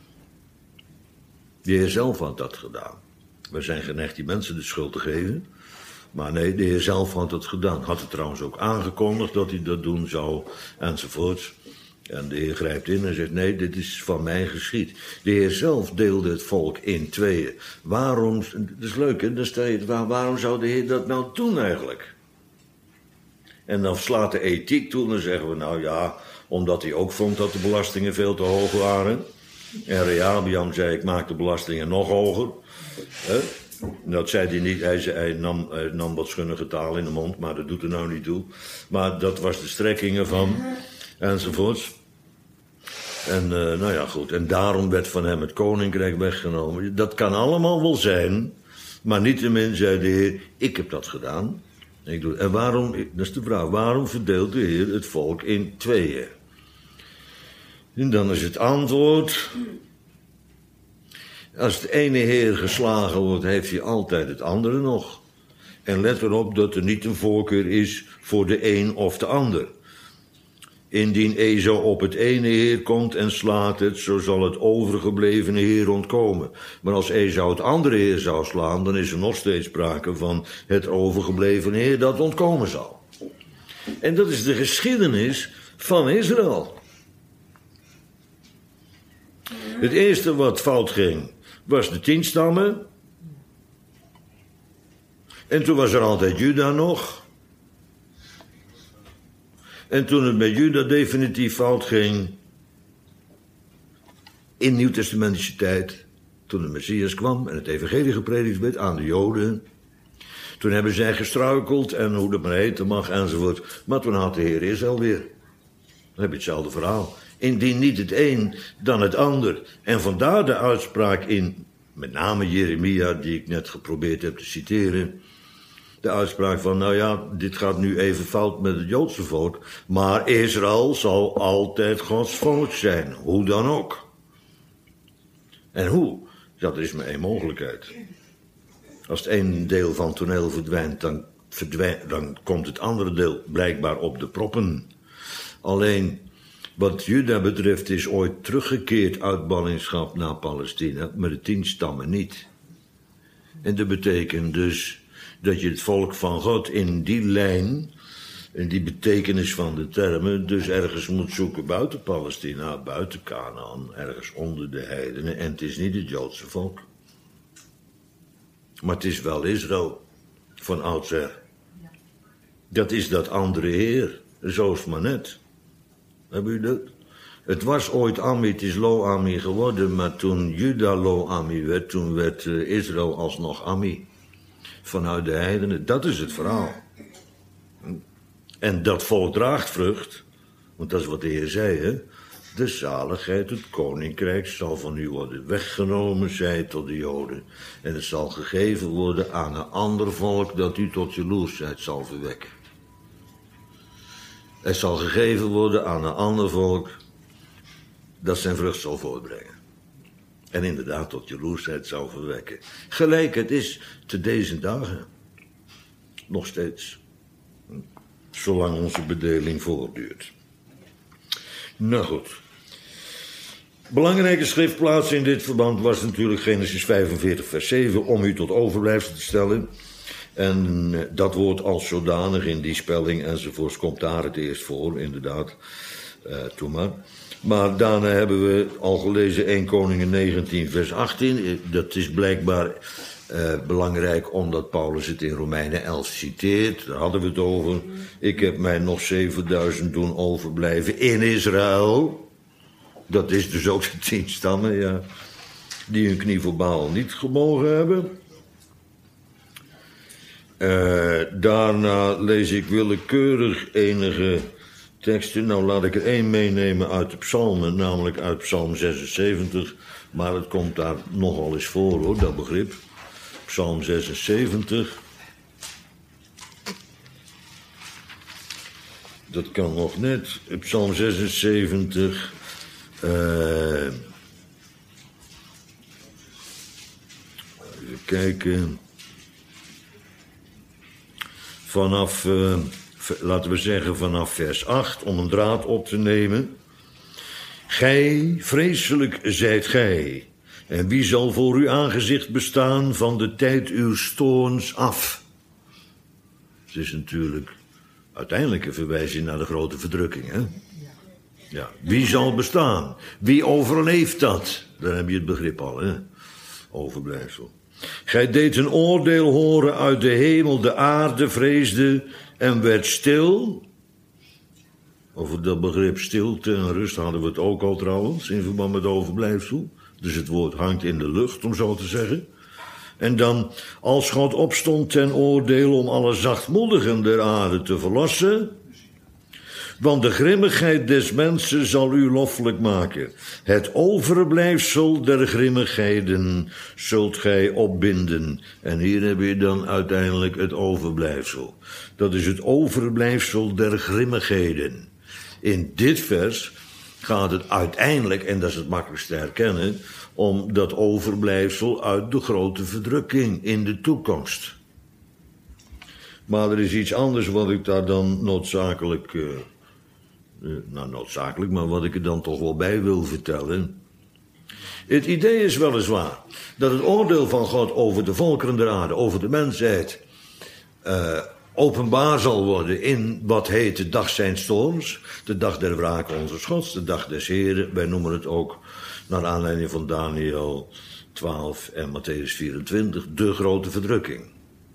De Heer zelf had dat gedaan. We zijn geneigd die mensen de schuld te geven. Maar nee, de Heer zelf had het gedaan. Had het trouwens ook aangekondigd dat hij dat doen zou, enzovoorts. En de Heer grijpt in en zegt, nee, dit is van mij geschied. De Heer zelf deelde het volk in tweeën. Waarom, dat is leuk hè, dan stel je, waar, waarom zou de Heer dat nou doen eigenlijk? En dan slaat de ethiek toe en zeggen we, nou ja, omdat hij ook vond dat de belastingen veel te hoog waren. En Rehabeam zei, ik maak de belastingen nog hoger. Hè? Dat zei hij niet, hij, zei, hij, nam, hij nam wat schunnige taal in de mond, maar dat doet er nou niet toe. Maar dat was de strekking ervan, enzovoorts. En uh, nou ja, goed, en daarom werd van hem het koninkrijk weggenomen. Dat kan allemaal wel zijn, maar niettemin zei de Heer, ik heb dat gedaan. Ik doe, en waarom, dat is de vraag, waarom verdeelt de Heer het volk in tweeën? En dan is het antwoord, als het ene heer geslagen wordt, heeft hij altijd het andere nog. En let erop dat er niet een voorkeur is voor de een of de ander. Indien Esau op het ene heer komt en slaat het, zo zal het overgeblevene heer ontkomen. Maar als Esau het andere heer zou slaan, dan is er nog steeds sprake van het overgeblevene heer dat ontkomen zal. En dat is de geschiedenis van Israël. Het eerste wat fout ging, was de tien stammen. En toen was er altijd Juda nog. En toen het met Juda definitief fout ging, in nieuwtestamentische tijd, toen de Messias kwam en het evangelie gepredikt werd aan de Joden, toen hebben zij gestruikeld en hoe dat maar heten mag enzovoort. Maar toen had de Heer Israël weer. Dan heb je hetzelfde verhaal. Indien niet het een, dan het ander. En vandaar de uitspraak in, met name Jeremia, die ik net geprobeerd heb te citeren. De uitspraak van, nou ja, dit gaat nu even fout met het Joodse volk. Maar Israël zal altijd Gods volk zijn, hoe dan ook. En hoe? Dat is maar één mogelijkheid. Als het ene deel van het toneel verdwijnt, dan, verdwijnt, dan komt het andere deel blijkbaar op de proppen. Alleen, wat Juda betreft is ooit teruggekeerd uit ballingschap naar Palestina, maar de tien stammen niet. En dat betekent dus dat je het volk van God in die lijn in die betekenis van de termen, dus ergens moet zoeken buiten Palestina, buiten Kanaan, ergens onder de heidenen. En het is niet het Joodse volk. Maar het is wel Israël, van oudsher. Dat is dat andere Heer, zo is het maar net. Hebben u dat? Het was ooit Ami, het is Lo-Ami geworden, maar toen Juda Lo-Ami werd, toen werd uh, Israël alsnog Ami. Vanuit de heidenen, dat is het verhaal. En dat volk draagt vrucht, want dat is wat de Heer zei, hè. De zaligheid, het koninkrijk, zal van u worden weggenomen, zei tot de Joden. En het zal gegeven worden aan een ander volk dat u tot jaloersheid zal verwekken. Het zal gegeven worden aan een ander volk dat zijn vrucht zal voortbrengen. En inderdaad tot jaloersheid zal verwekken. Gelijk het is te deze dagen. Nog steeds. Zolang onze bedeling voortduurt. Nou goed. Belangrijke schriftplaats in dit verband was natuurlijk Genesis vijfenveertig vers zeven... om u tot overblijfsel te stellen. En dat woord als zodanig in die spelling enzovoorts komt daar het eerst voor, inderdaad. Uh, toen maar. Maar daarna hebben we al gelezen Eerste Koningen negentien vers achttien. Dat is blijkbaar uh, belangrijk omdat Paulus het in Romeinen elf citeert. Daar hadden we het over. Ik heb mij nog zevenduizend doen overblijven in Israël. Dat is dus ook de tien stammen, ja. Die hun knie voor Baal niet gemogen hebben. Uh, daarna lees ik willekeurig enige teksten. Nou, laat ik er één meenemen uit de psalmen, namelijk uit psalm zesenzeventig. Maar het komt daar nogal eens voor, hoor, dat begrip. Psalm zesenzeventig. Dat kan nog net. Psalm zesenzeventig. Uh, even kijken. Vanaf, uh, laten we zeggen, vanaf vers acht, om een draad op te nemen. Gij, vreselijk zijt gij, en wie zal voor uw aangezicht bestaan van de tijd uw toorns af? Het is natuurlijk uiteindelijk een verwijzing naar de grote verdrukking, hè? Ja, wie zal bestaan? Wie overleeft dat? Daar heb je het begrip al, hè? Overblijfsel. Gij deed een oordeel horen uit de hemel, de aarde vreesde en werd stil. Over dat begrip stilte en rust hadden we het ook al trouwens, in verband met overblijfsel. Dus het woord hangt in de lucht, om zo te zeggen. En dan, als God opstond ten oordeel om alle zachtmoedigen der aarde te verlossen. Want de grimmigheid des mensen zal u loffelijk maken. Het overblijfsel der grimmigheden zult gij opbinden. En hier heb je dan uiteindelijk het overblijfsel. Dat is het overblijfsel der grimmigheden. In dit vers gaat het uiteindelijk, en dat is het makkelijkst te herkennen, om dat overblijfsel uit de grote verdrukking in de toekomst. Maar er is iets anders wat ik daar dan noodzakelijk... Uh, Uh, nou, noodzakelijk, maar wat ik er dan toch wel bij wil vertellen. Het idee is weliswaar dat het oordeel van God over de volkeren der aarde, over de mensheid, uh, openbaar zal worden in wat heet de dag zijns toorns, de dag der wraak onze Gods, de dag des Heren. Wij noemen het ook, naar aanleiding van Daniel twaalf en Matthäus vierentwintig, de grote verdrukking.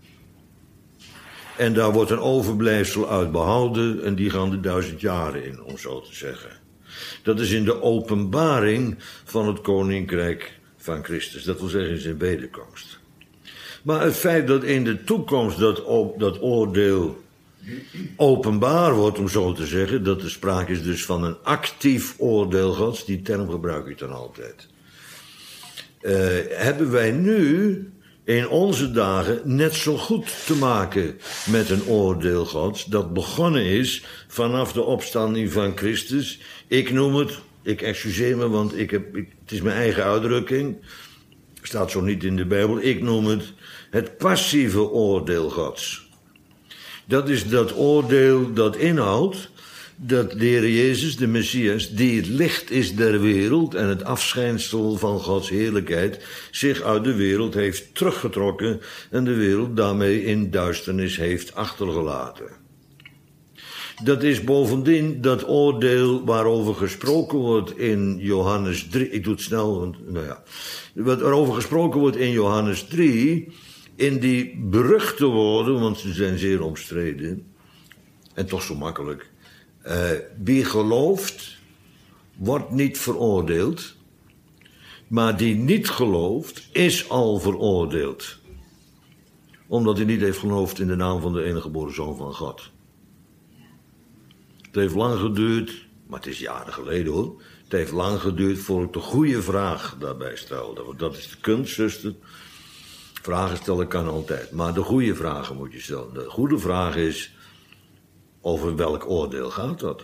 En daar wordt een overblijfsel uit behouden en die gaan de duizend jaren in, om zo te zeggen. Dat is in de openbaring van het koninkrijk van Christus. Dat wil zeggen in zijn wederkomst. Maar het feit dat in de toekomst dat, dat oordeel openbaar wordt, om zo te zeggen, dat er sprake is dus van een actief oordeel Gods, die term gebruik ik dan altijd. Uh, hebben wij nu in onze dagen net zo goed te maken met een oordeel Gods dat begonnen is vanaf de opstanding van Christus. Ik noem het, ik excuseer me, want ik heb, ik, het is mijn eigen uitdrukking, staat zo niet in de Bijbel, ik noem het het passieve oordeel Gods. Dat is dat oordeel dat inhoudt dat de Heer Jezus, de Messias, die het licht is der wereld en het afschijnsel van Gods heerlijkheid, zich uit de wereld heeft teruggetrokken en de wereld daarmee in duisternis heeft achtergelaten. Dat is bovendien dat oordeel waarover gesproken wordt in Johannes drie. Ik doe het snel, want, nou ja. Waarover gesproken wordt in Johannes drie, in die beruchte woorden, want ze zijn zeer omstreden, en toch zo makkelijk. Uh, wie gelooft, wordt niet veroordeeld, maar die niet gelooft, is al veroordeeld. Omdat hij niet heeft geloofd in de naam van de enige geboren Zoon van God. Het heeft lang geduurd, maar het is jaren geleden hoor. Het heeft lang geduurd voor ik de goede vraag daarbij stelde. Want dat is de kunst, zuster. Vragen stellen kan altijd, maar de goede vragen moet je stellen. De goede vraag is, over welk oordeel gaat dat?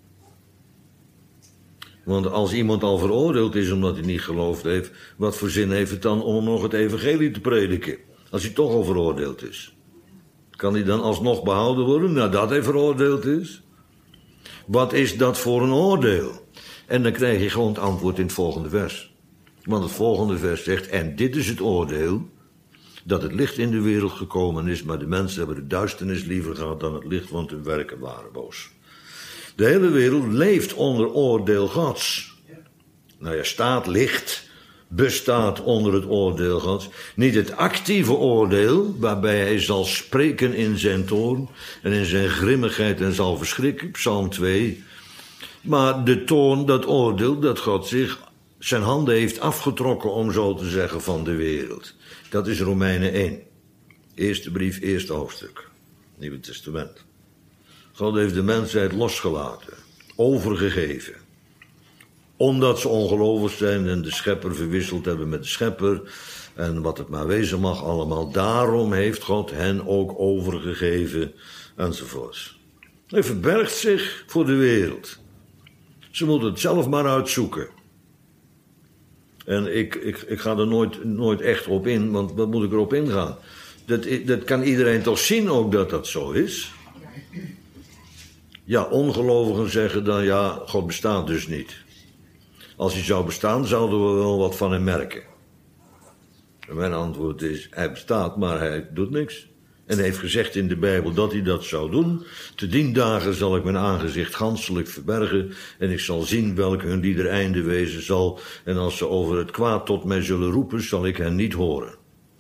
Want als iemand al veroordeeld is omdat hij niet geloofd heeft, wat voor zin heeft het dan om nog het evangelie te prediken? Als hij toch al veroordeeld is. Kan hij dan alsnog behouden worden nadat hij veroordeeld is? Wat is dat voor een oordeel? En dan krijg je gewoon het antwoord in het volgende vers. Want het volgende vers zegt, en dit is het oordeel, dat het licht in de wereld gekomen is, maar de mensen hebben de duisternis liever gehad dan het licht, want hun werken waren boos. De hele wereld leeft onder oordeel Gods. Nou ja, staat licht, bestaat onder het oordeel Gods. Niet het actieve oordeel, waarbij hij zal spreken in zijn toorn en in zijn grimmigheid en zal verschrikken, Psalm twee. Maar de toorn, dat oordeel, dat God zich zijn handen heeft afgetrokken, om zo te zeggen, van de wereld. Dat is Romeinen één. Eerste brief, eerste hoofdstuk. Nieuwe Testament. God heeft de mensheid losgelaten, overgegeven. Omdat ze ongelovig zijn en de schepper verwisseld hebben met de schepper. En wat het maar wezen mag allemaal. Daarom heeft God hen ook overgegeven enzovoorts. Hij verbergt zich voor de wereld. Ze moeten het zelf maar uitzoeken. En ik, ik, ik ga er nooit, nooit echt op in, want wat moet ik erop ingaan? Dat, dat kan iedereen toch zien ook dat dat zo is? Ja, ongelovigen zeggen dan, ja, God bestaat dus niet. Als hij zou bestaan, zouden we wel wat van hem merken. En mijn antwoord is, hij bestaat, maar hij doet niks. En hij heeft gezegd in de Bijbel dat hij dat zou doen. Te dien dagen zal ik mijn aangezicht ganselijk verbergen, en ik zal zien welk hun lieder einde wezen zal. En als ze over het kwaad tot mij zullen roepen, zal ik hen niet horen.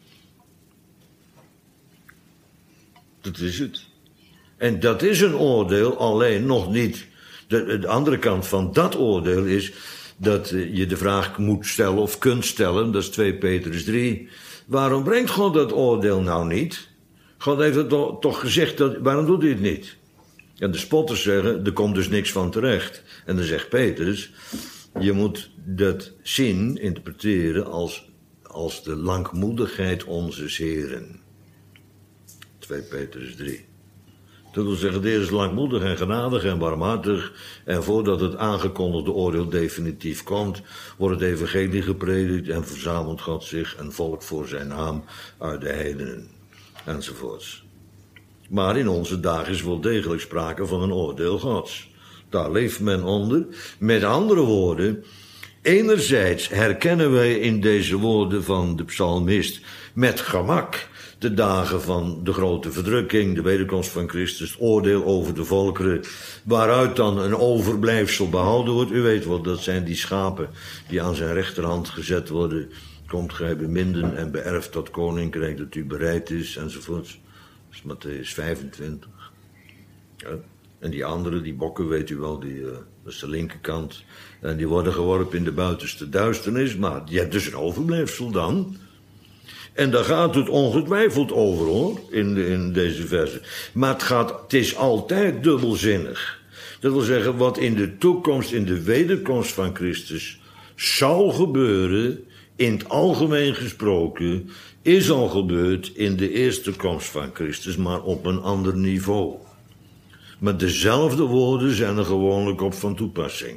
Dat is het. En dat is een oordeel, alleen nog niet. De, de andere kant van dat oordeel is dat je de vraag moet stellen of kunt stellen, dat is twee Petrus drie. Waarom brengt God dat oordeel nou niet? God heeft het toch gezegd, dat, waarom doet hij het niet? En de spotters zeggen, er komt dus niks van terecht. En dan zegt Petrus, je moet dat zien, interpreteren als, als de langmoedigheid onzes Heren. twee Petrus drie. Dat wil zeggen, de Heer is langmoedig en genadig en barmhartig. En voordat het aangekondigde oordeel definitief komt, wordt het evangelie gepredikt en verzamelt God zich een volk voor zijn naam uit de heidenen. Enzovoorts. Maar in onze dagen is wel degelijk sprake van een oordeel Gods. Daar leeft men onder. Met andere woorden, enerzijds herkennen wij in deze woorden van de psalmist met gemak de dagen van de grote verdrukking, de wederkomst van Christus, het oordeel over de volkeren, waaruit dan een overblijfsel behouden wordt. U weet wel, dat zijn die schapen die aan zijn rechterhand gezet worden. Komt gij beminden en beërft dat koninkrijk dat u bereid is, enzovoort. Dat is Mattheüs vijfentwintig. Ja. En die anderen, die bokken, weet u wel, die, uh, dat is de linkerkant. En die worden geworpen in de buitenste duisternis, maar je hebt dus een overblijfsel dan. En daar gaat het ongetwijfeld over, hoor, in, de, in deze verse. Maar het, gaat, het is altijd dubbelzinnig. Dat wil zeggen, wat in de toekomst, in de wederkomst van Christus zou gebeuren, in het algemeen gesproken, is al gebeurd in de eerste komst van Christus, maar op een ander niveau. Maar dezelfde woorden zijn er gewoonlijk op van toepassing.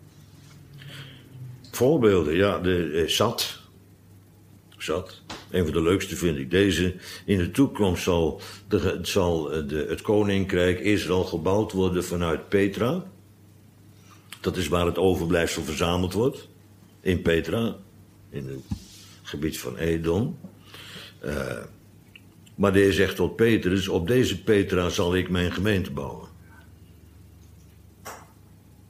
Voorbeelden, ja, de, de zat. Zat. Een van de leukste vind ik deze. In de toekomst zal, de, zal de, het koninkrijk Israël gebouwd worden vanuit Petra. Dat is waar het overblijfsel verzameld wordt. In Petra. In het gebied van Edom. Uh, maar de Heer zegt tot Petrus, op deze Petra zal ik mijn gemeente bouwen.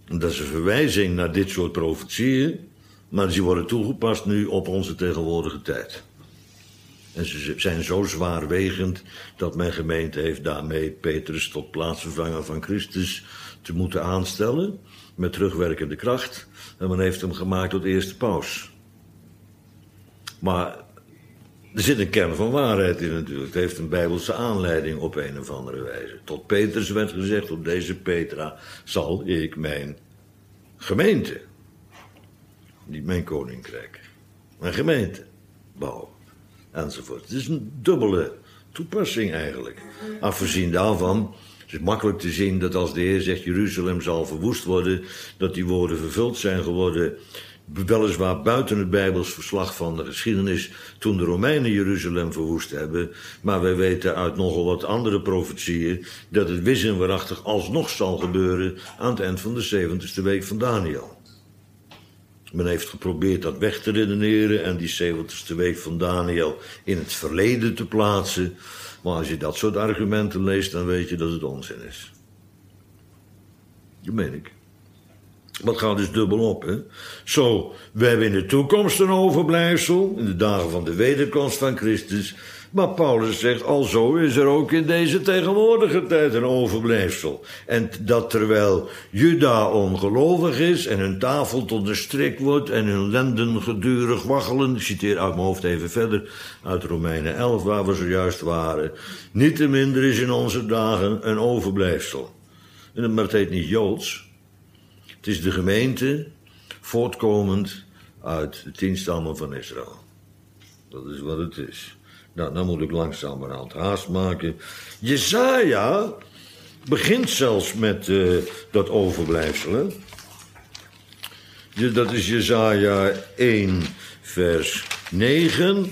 Dat is een verwijzing naar dit soort profetieën, maar die worden toegepast nu op onze tegenwoordige tijd. En ze zijn zo zwaarwegend dat mijn gemeente heeft daarmee Petrus tot plaatsvervanger van Christus te moeten aanstellen, met terugwerkende kracht. En men heeft hem gemaakt tot eerste paus. Maar er zit een kern van waarheid in natuurlijk. Het heeft een bijbelse aanleiding op een of andere wijze. Tot Petrus werd gezegd, op deze Petra zal ik mijn gemeente, niet mijn koninkrijk, mijn gemeente bouwen. Enzovoort. Het is een dubbele toepassing eigenlijk. Afgezien daarvan, het is makkelijk te zien dat als de Heer zegt Jeruzalem zal verwoest worden, dat die woorden vervuld zijn geworden, weliswaar buiten het Bijbels verslag van de geschiedenis, toen de Romeinen Jeruzalem verwoest hebben, maar wij weten uit nogal wat andere profetieën dat het wis en waarachtig alsnog zal gebeuren aan het eind van de zeventigste week van Daniel. Men heeft geprobeerd dat weg te redeneren en die zeventigste week van Daniel in het verleden te plaatsen. Maar als je dat soort argumenten leest, dan weet je dat het onzin is. Dat meen ik. Maar het gaat dus dubbel op, hè. Zo, we hebben in de toekomst een overblijfsel, in de dagen van de wederkomst van Christus. Maar Paulus zegt, alzo is er ook in deze tegenwoordige tijd een overblijfsel. En dat terwijl Juda ongelovig is en hun tafel tot een strik wordt en hun lenden gedurig waggelen. Ik citeer uit mijn hoofd even verder uit Romeinen elf, waar we zojuist waren. Niettemin, er is in onze dagen een overblijfsel. En maar het heet niet Joods. Het is de gemeente, voortkomend uit de tien stammen van Israël. Dat is wat het is. Nou, dan moet ik langzamerhand haast maken. Jesaja begint zelfs met uh, dat overblijfsel. Hè? Dat is Jesaja één, vers negen.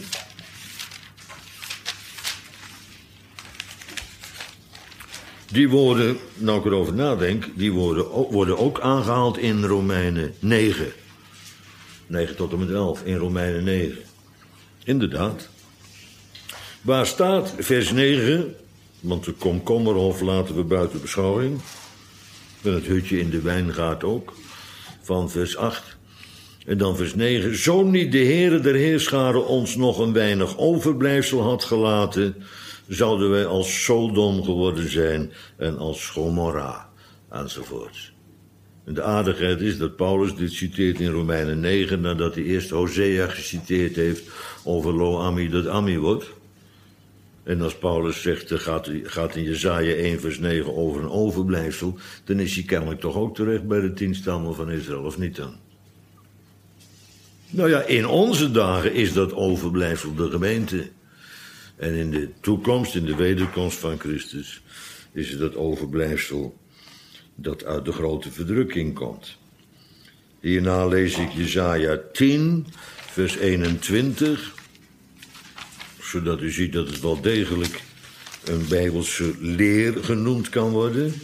Die woorden, nou ik erover nadenk, die woorden worden ook aangehaald in Romeinen negen. negen tot en met elf, in Romeinen negen. Inderdaad. Waar staat, vers negen, want de komkommerhof laten we buiten beschouwing. En het hutje in de wijngaard ook, van vers acht. En dan vers negen. Zo niet de Heere der Heerscharen ons nog een weinig overblijfsel had gelaten, zouden wij als Sodom geworden zijn en als Gomorra, enzovoort. En de aardigheid is dat Paulus dit citeert in Romeinen negen, nadat hij eerst Hosea geciteerd heeft over Lo Ami dat Ami wordt. En als Paulus zegt, er gaat, gaat in Jesaja één vers negen over een overblijfsel, dan is hij kennelijk toch ook terecht bij de tien stammen van Israël, of niet dan? Nou ja, in onze dagen is dat overblijfsel de gemeente. En in de toekomst, in de wederkomst van Christus, is het dat overblijfsel dat uit de grote verdrukking komt. Hierna lees ik Jesaja tien, vers eenentwintig, zodat u ziet dat het wel degelijk een bijbelse leer genoemd kan worden.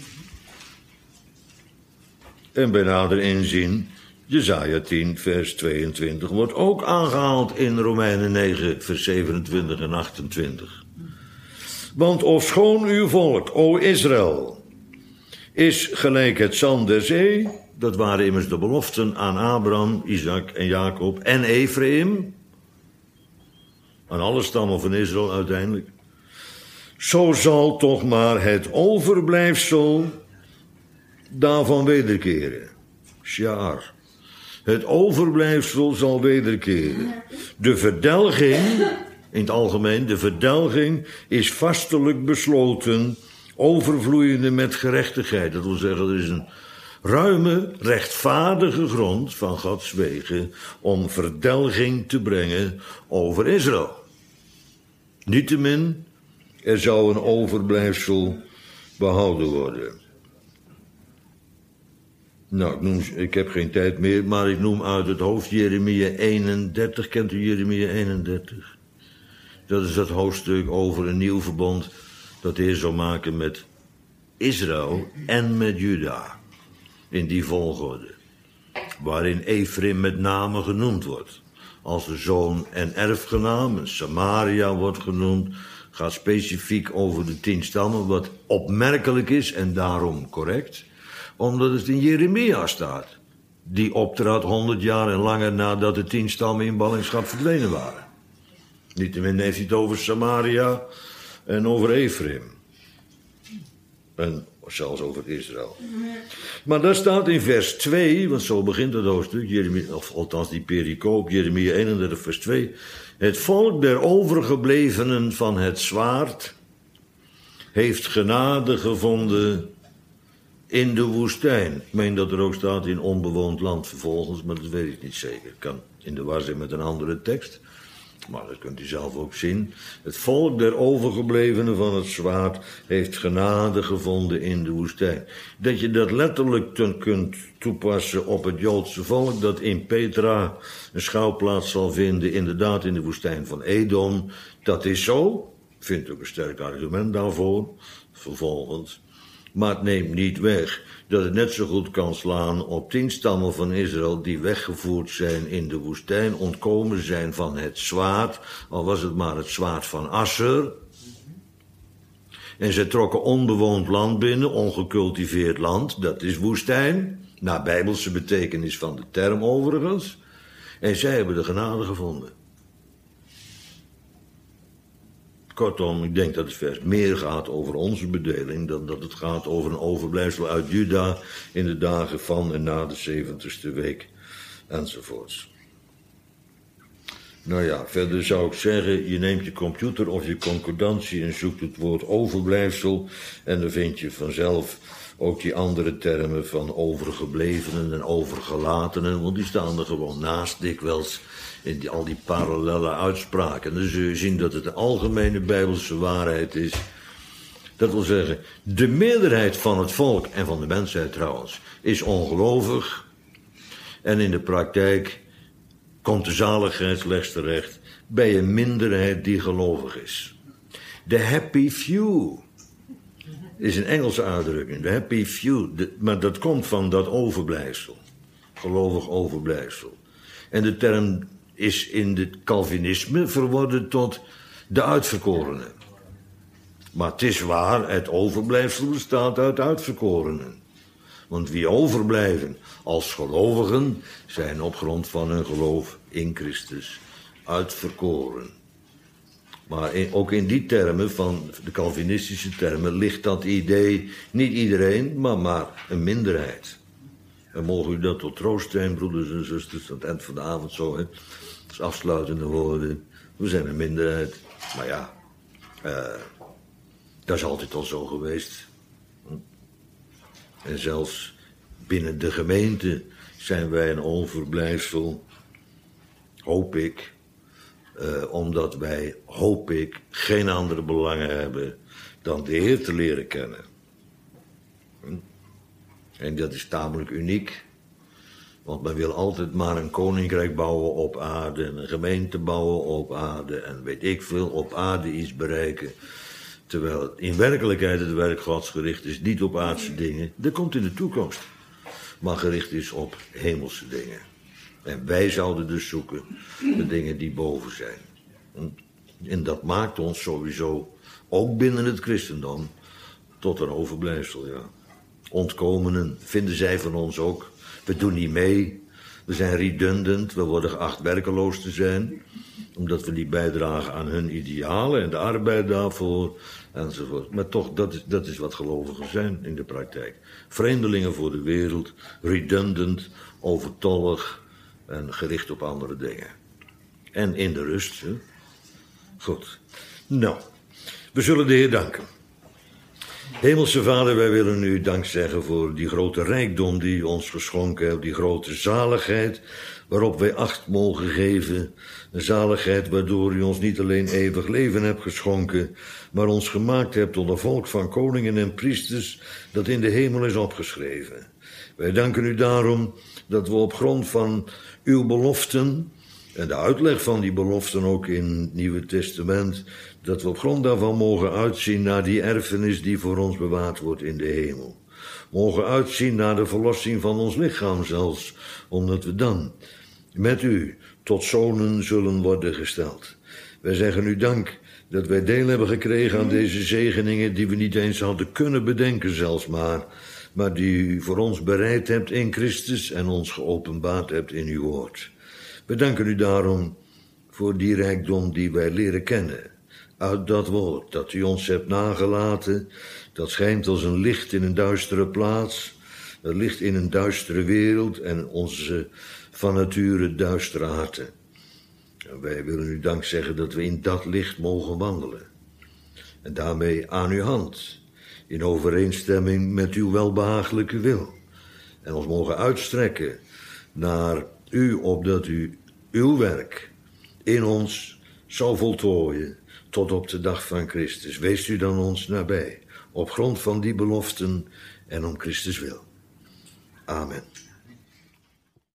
En bij nader inzien, Jesaja tien, vers tweeëntwintig, wordt ook aangehaald in Romeinen negen, vers zevenentwintig en achtentwintig. Want ofschoon uw volk, o Israël, is gelijk het zand der zee, dat waren immers de beloften aan Abraham, Isaac en Jacob en Ephraim, aan alle stammen van Israël uiteindelijk. Zo zal toch maar het overblijfsel daarvan wederkeren. Sjaar. Het overblijfsel zal wederkeren. De verdelging, in het algemeen, de verdelging is vastelijk besloten, overvloeiende met gerechtigheid. Dat wil zeggen, er is een ruime, rechtvaardige grond van Gods wegen om verdelging te brengen over Israël. Niettemin, er zou een overblijfsel behouden worden. Nou, ik, noem, ik heb geen tijd meer, maar ik noem uit het hoofd Jeremia eenendertig. Kent u Jeremia eenendertig? Dat is dat hoofdstuk over een nieuw verbond dat de Heer zou maken met Israël en met Juda. In die volgorde. Waarin Ephraim met name genoemd wordt. Als de zoon en erfgenaam, en Samaria wordt genoemd. Gaat specifiek over de tien stammen, wat opmerkelijk is en daarom correct. Omdat het in Jeremia staat. Die optrad honderd jaar en langer nadat de tien stammen in ballingschap verdwenen waren. Niettemin heeft hij het over Samaria en over Ephraim. En zelfs over Israël. Maar daar staat in vers twee, want zo begint het hoofdstuk, Jeremia, of althans die pericoop, Jeremia eenendertig vers twee. Het volk der overgeblevenen van het zwaard heeft genade gevonden in de woestijn. Ik meen dat er ook staat in onbewoond land vervolgens, maar dat weet ik niet zeker. Het kan in de war zijn met een andere tekst. Maar dat kunt u zelf ook zien. Het volk der overgeblevenen van het zwaard heeft genade gevonden in de woestijn. Dat je dat letterlijk ten kunt toepassen op het Joodse volk dat in Petra een schouwplaats zal vinden, inderdaad in de woestijn van Edom. Dat is zo. Ik vind ook een sterk argument daarvoor. Vervolgens. Maar het neemt niet weg dat het net zo goed kan slaan op tien stammen van Israël die weggevoerd zijn in de woestijn, ontkomen zijn van het zwaard, al was het maar het zwaard van Asser. En zij trokken onbewoond land binnen, ongecultiveerd land, dat is woestijn, naar bijbelse betekenis van de term overigens. En zij hebben de genade gevonden. Kortom, ik denk dat het vers meer gaat over onze bedeling dan dat het gaat over een overblijfsel uit Juda in de dagen van en na de zeventigste week enzovoorts. Nou ja, verder zou ik zeggen, je neemt je computer of je concordantie en zoekt het woord overblijfsel en dan vind je vanzelf ook die andere termen van overgeblevenen en overgelatenen, want die staan er gewoon naast dikwijls in die, al die parallelle uitspraken. Dan zul je zien dat het een algemene bijbelse waarheid is. Dat wil zeggen, de meerderheid van het volk en van de mensheid trouwens is ongelovig. En in de praktijk komt de zaligheid slechts terecht bij een minderheid die gelovig is. De happy few is een Engelse uitdrukking. De happy few, de, maar dat komt van dat overblijfsel. Gelovig overblijfsel. En de term is in het Calvinisme verworden tot de uitverkorenen. Maar het is waar, het overblijfsel bestaat uit uitverkorenen. Want wie overblijven als gelovigen zijn op grond van hun geloof in Christus uitverkoren. Maar in, ook in die termen, van de Calvinistische termen, ligt dat idee niet iedereen, maar maar een minderheid. En mogen u dat tot troost zijn, broeders en zusters, aan het eind van de avond zo, hè. Als afsluitende woorden. We zijn een minderheid. Maar ja, uh, dat is altijd al zo geweest. En zelfs binnen de gemeente zijn wij een overblijfsel, hoop ik. Uh, omdat wij, hoop ik, geen andere belangen hebben dan de Heer te leren kennen. Hm? En dat is tamelijk uniek. Want men wil altijd maar een koninkrijk bouwen op aarde, en een gemeente bouwen op aarde, en weet ik veel, op aarde iets bereiken. Terwijl in werkelijkheid het werk Gods gericht is niet op aardse dingen, dat komt in de toekomst. Maar gericht is op hemelse dingen. En wij zouden dus zoeken de dingen die boven zijn. En dat maakt ons sowieso, ook binnen het christendom, tot een overblijfsel, ja. Ontkomenen vinden zij van ons ook. We doen niet mee. We zijn redundant. We worden geacht werkeloos te zijn. Omdat we niet bijdragen aan hun idealen en de arbeid daarvoor. Enzovoort. Maar toch, dat is, dat is wat gelovigen zijn in de praktijk. Vreemdelingen voor de wereld. Redundant, overtollig en gericht op andere dingen. En in de rust. Hè? Goed. Nou, we zullen de Heer danken. Hemelse Vader, wij willen u dank zeggen voor die grote rijkdom die u ons geschonken hebt, die grote zaligheid waarop wij acht mogen geven. Een zaligheid waardoor u ons niet alleen eeuwig leven hebt geschonken, maar ons gemaakt hebt tot een volk van koningen en priesters dat in de hemel is opgeschreven. Wij danken u daarom dat we op grond van uw beloften en de uitleg van die beloften ook in het Nieuwe Testament, dat we op grond daarvan mogen uitzien naar die erfenis die voor ons bewaard wordt in de hemel. Mogen uitzien naar de verlossing van ons lichaam zelfs, omdat we dan met u tot zonen zullen worden gesteld. Wij zeggen u dank dat wij deel hebben gekregen aan deze zegeningen die we niet eens hadden kunnen bedenken zelfs maar. maar die u voor ons bereid hebt in Christus en ons geopenbaard hebt in uw woord. We danken u daarom voor die rijkdom die wij leren kennen uit dat woord dat u ons hebt nagelaten. Dat schijnt als een licht in een duistere plaats, een licht in een duistere wereld en onze van nature duistere harten. Wij willen u dank zeggen dat we in dat licht mogen wandelen. En daarmee aan uw hand, in overeenstemming met uw welbehagelijke wil. En ons mogen uitstrekken naar u, opdat u uw werk in ons zou voltooien tot op de dag van Christus. Wees u dan ons nabij, op grond van die beloften en om Christus wil. Amen.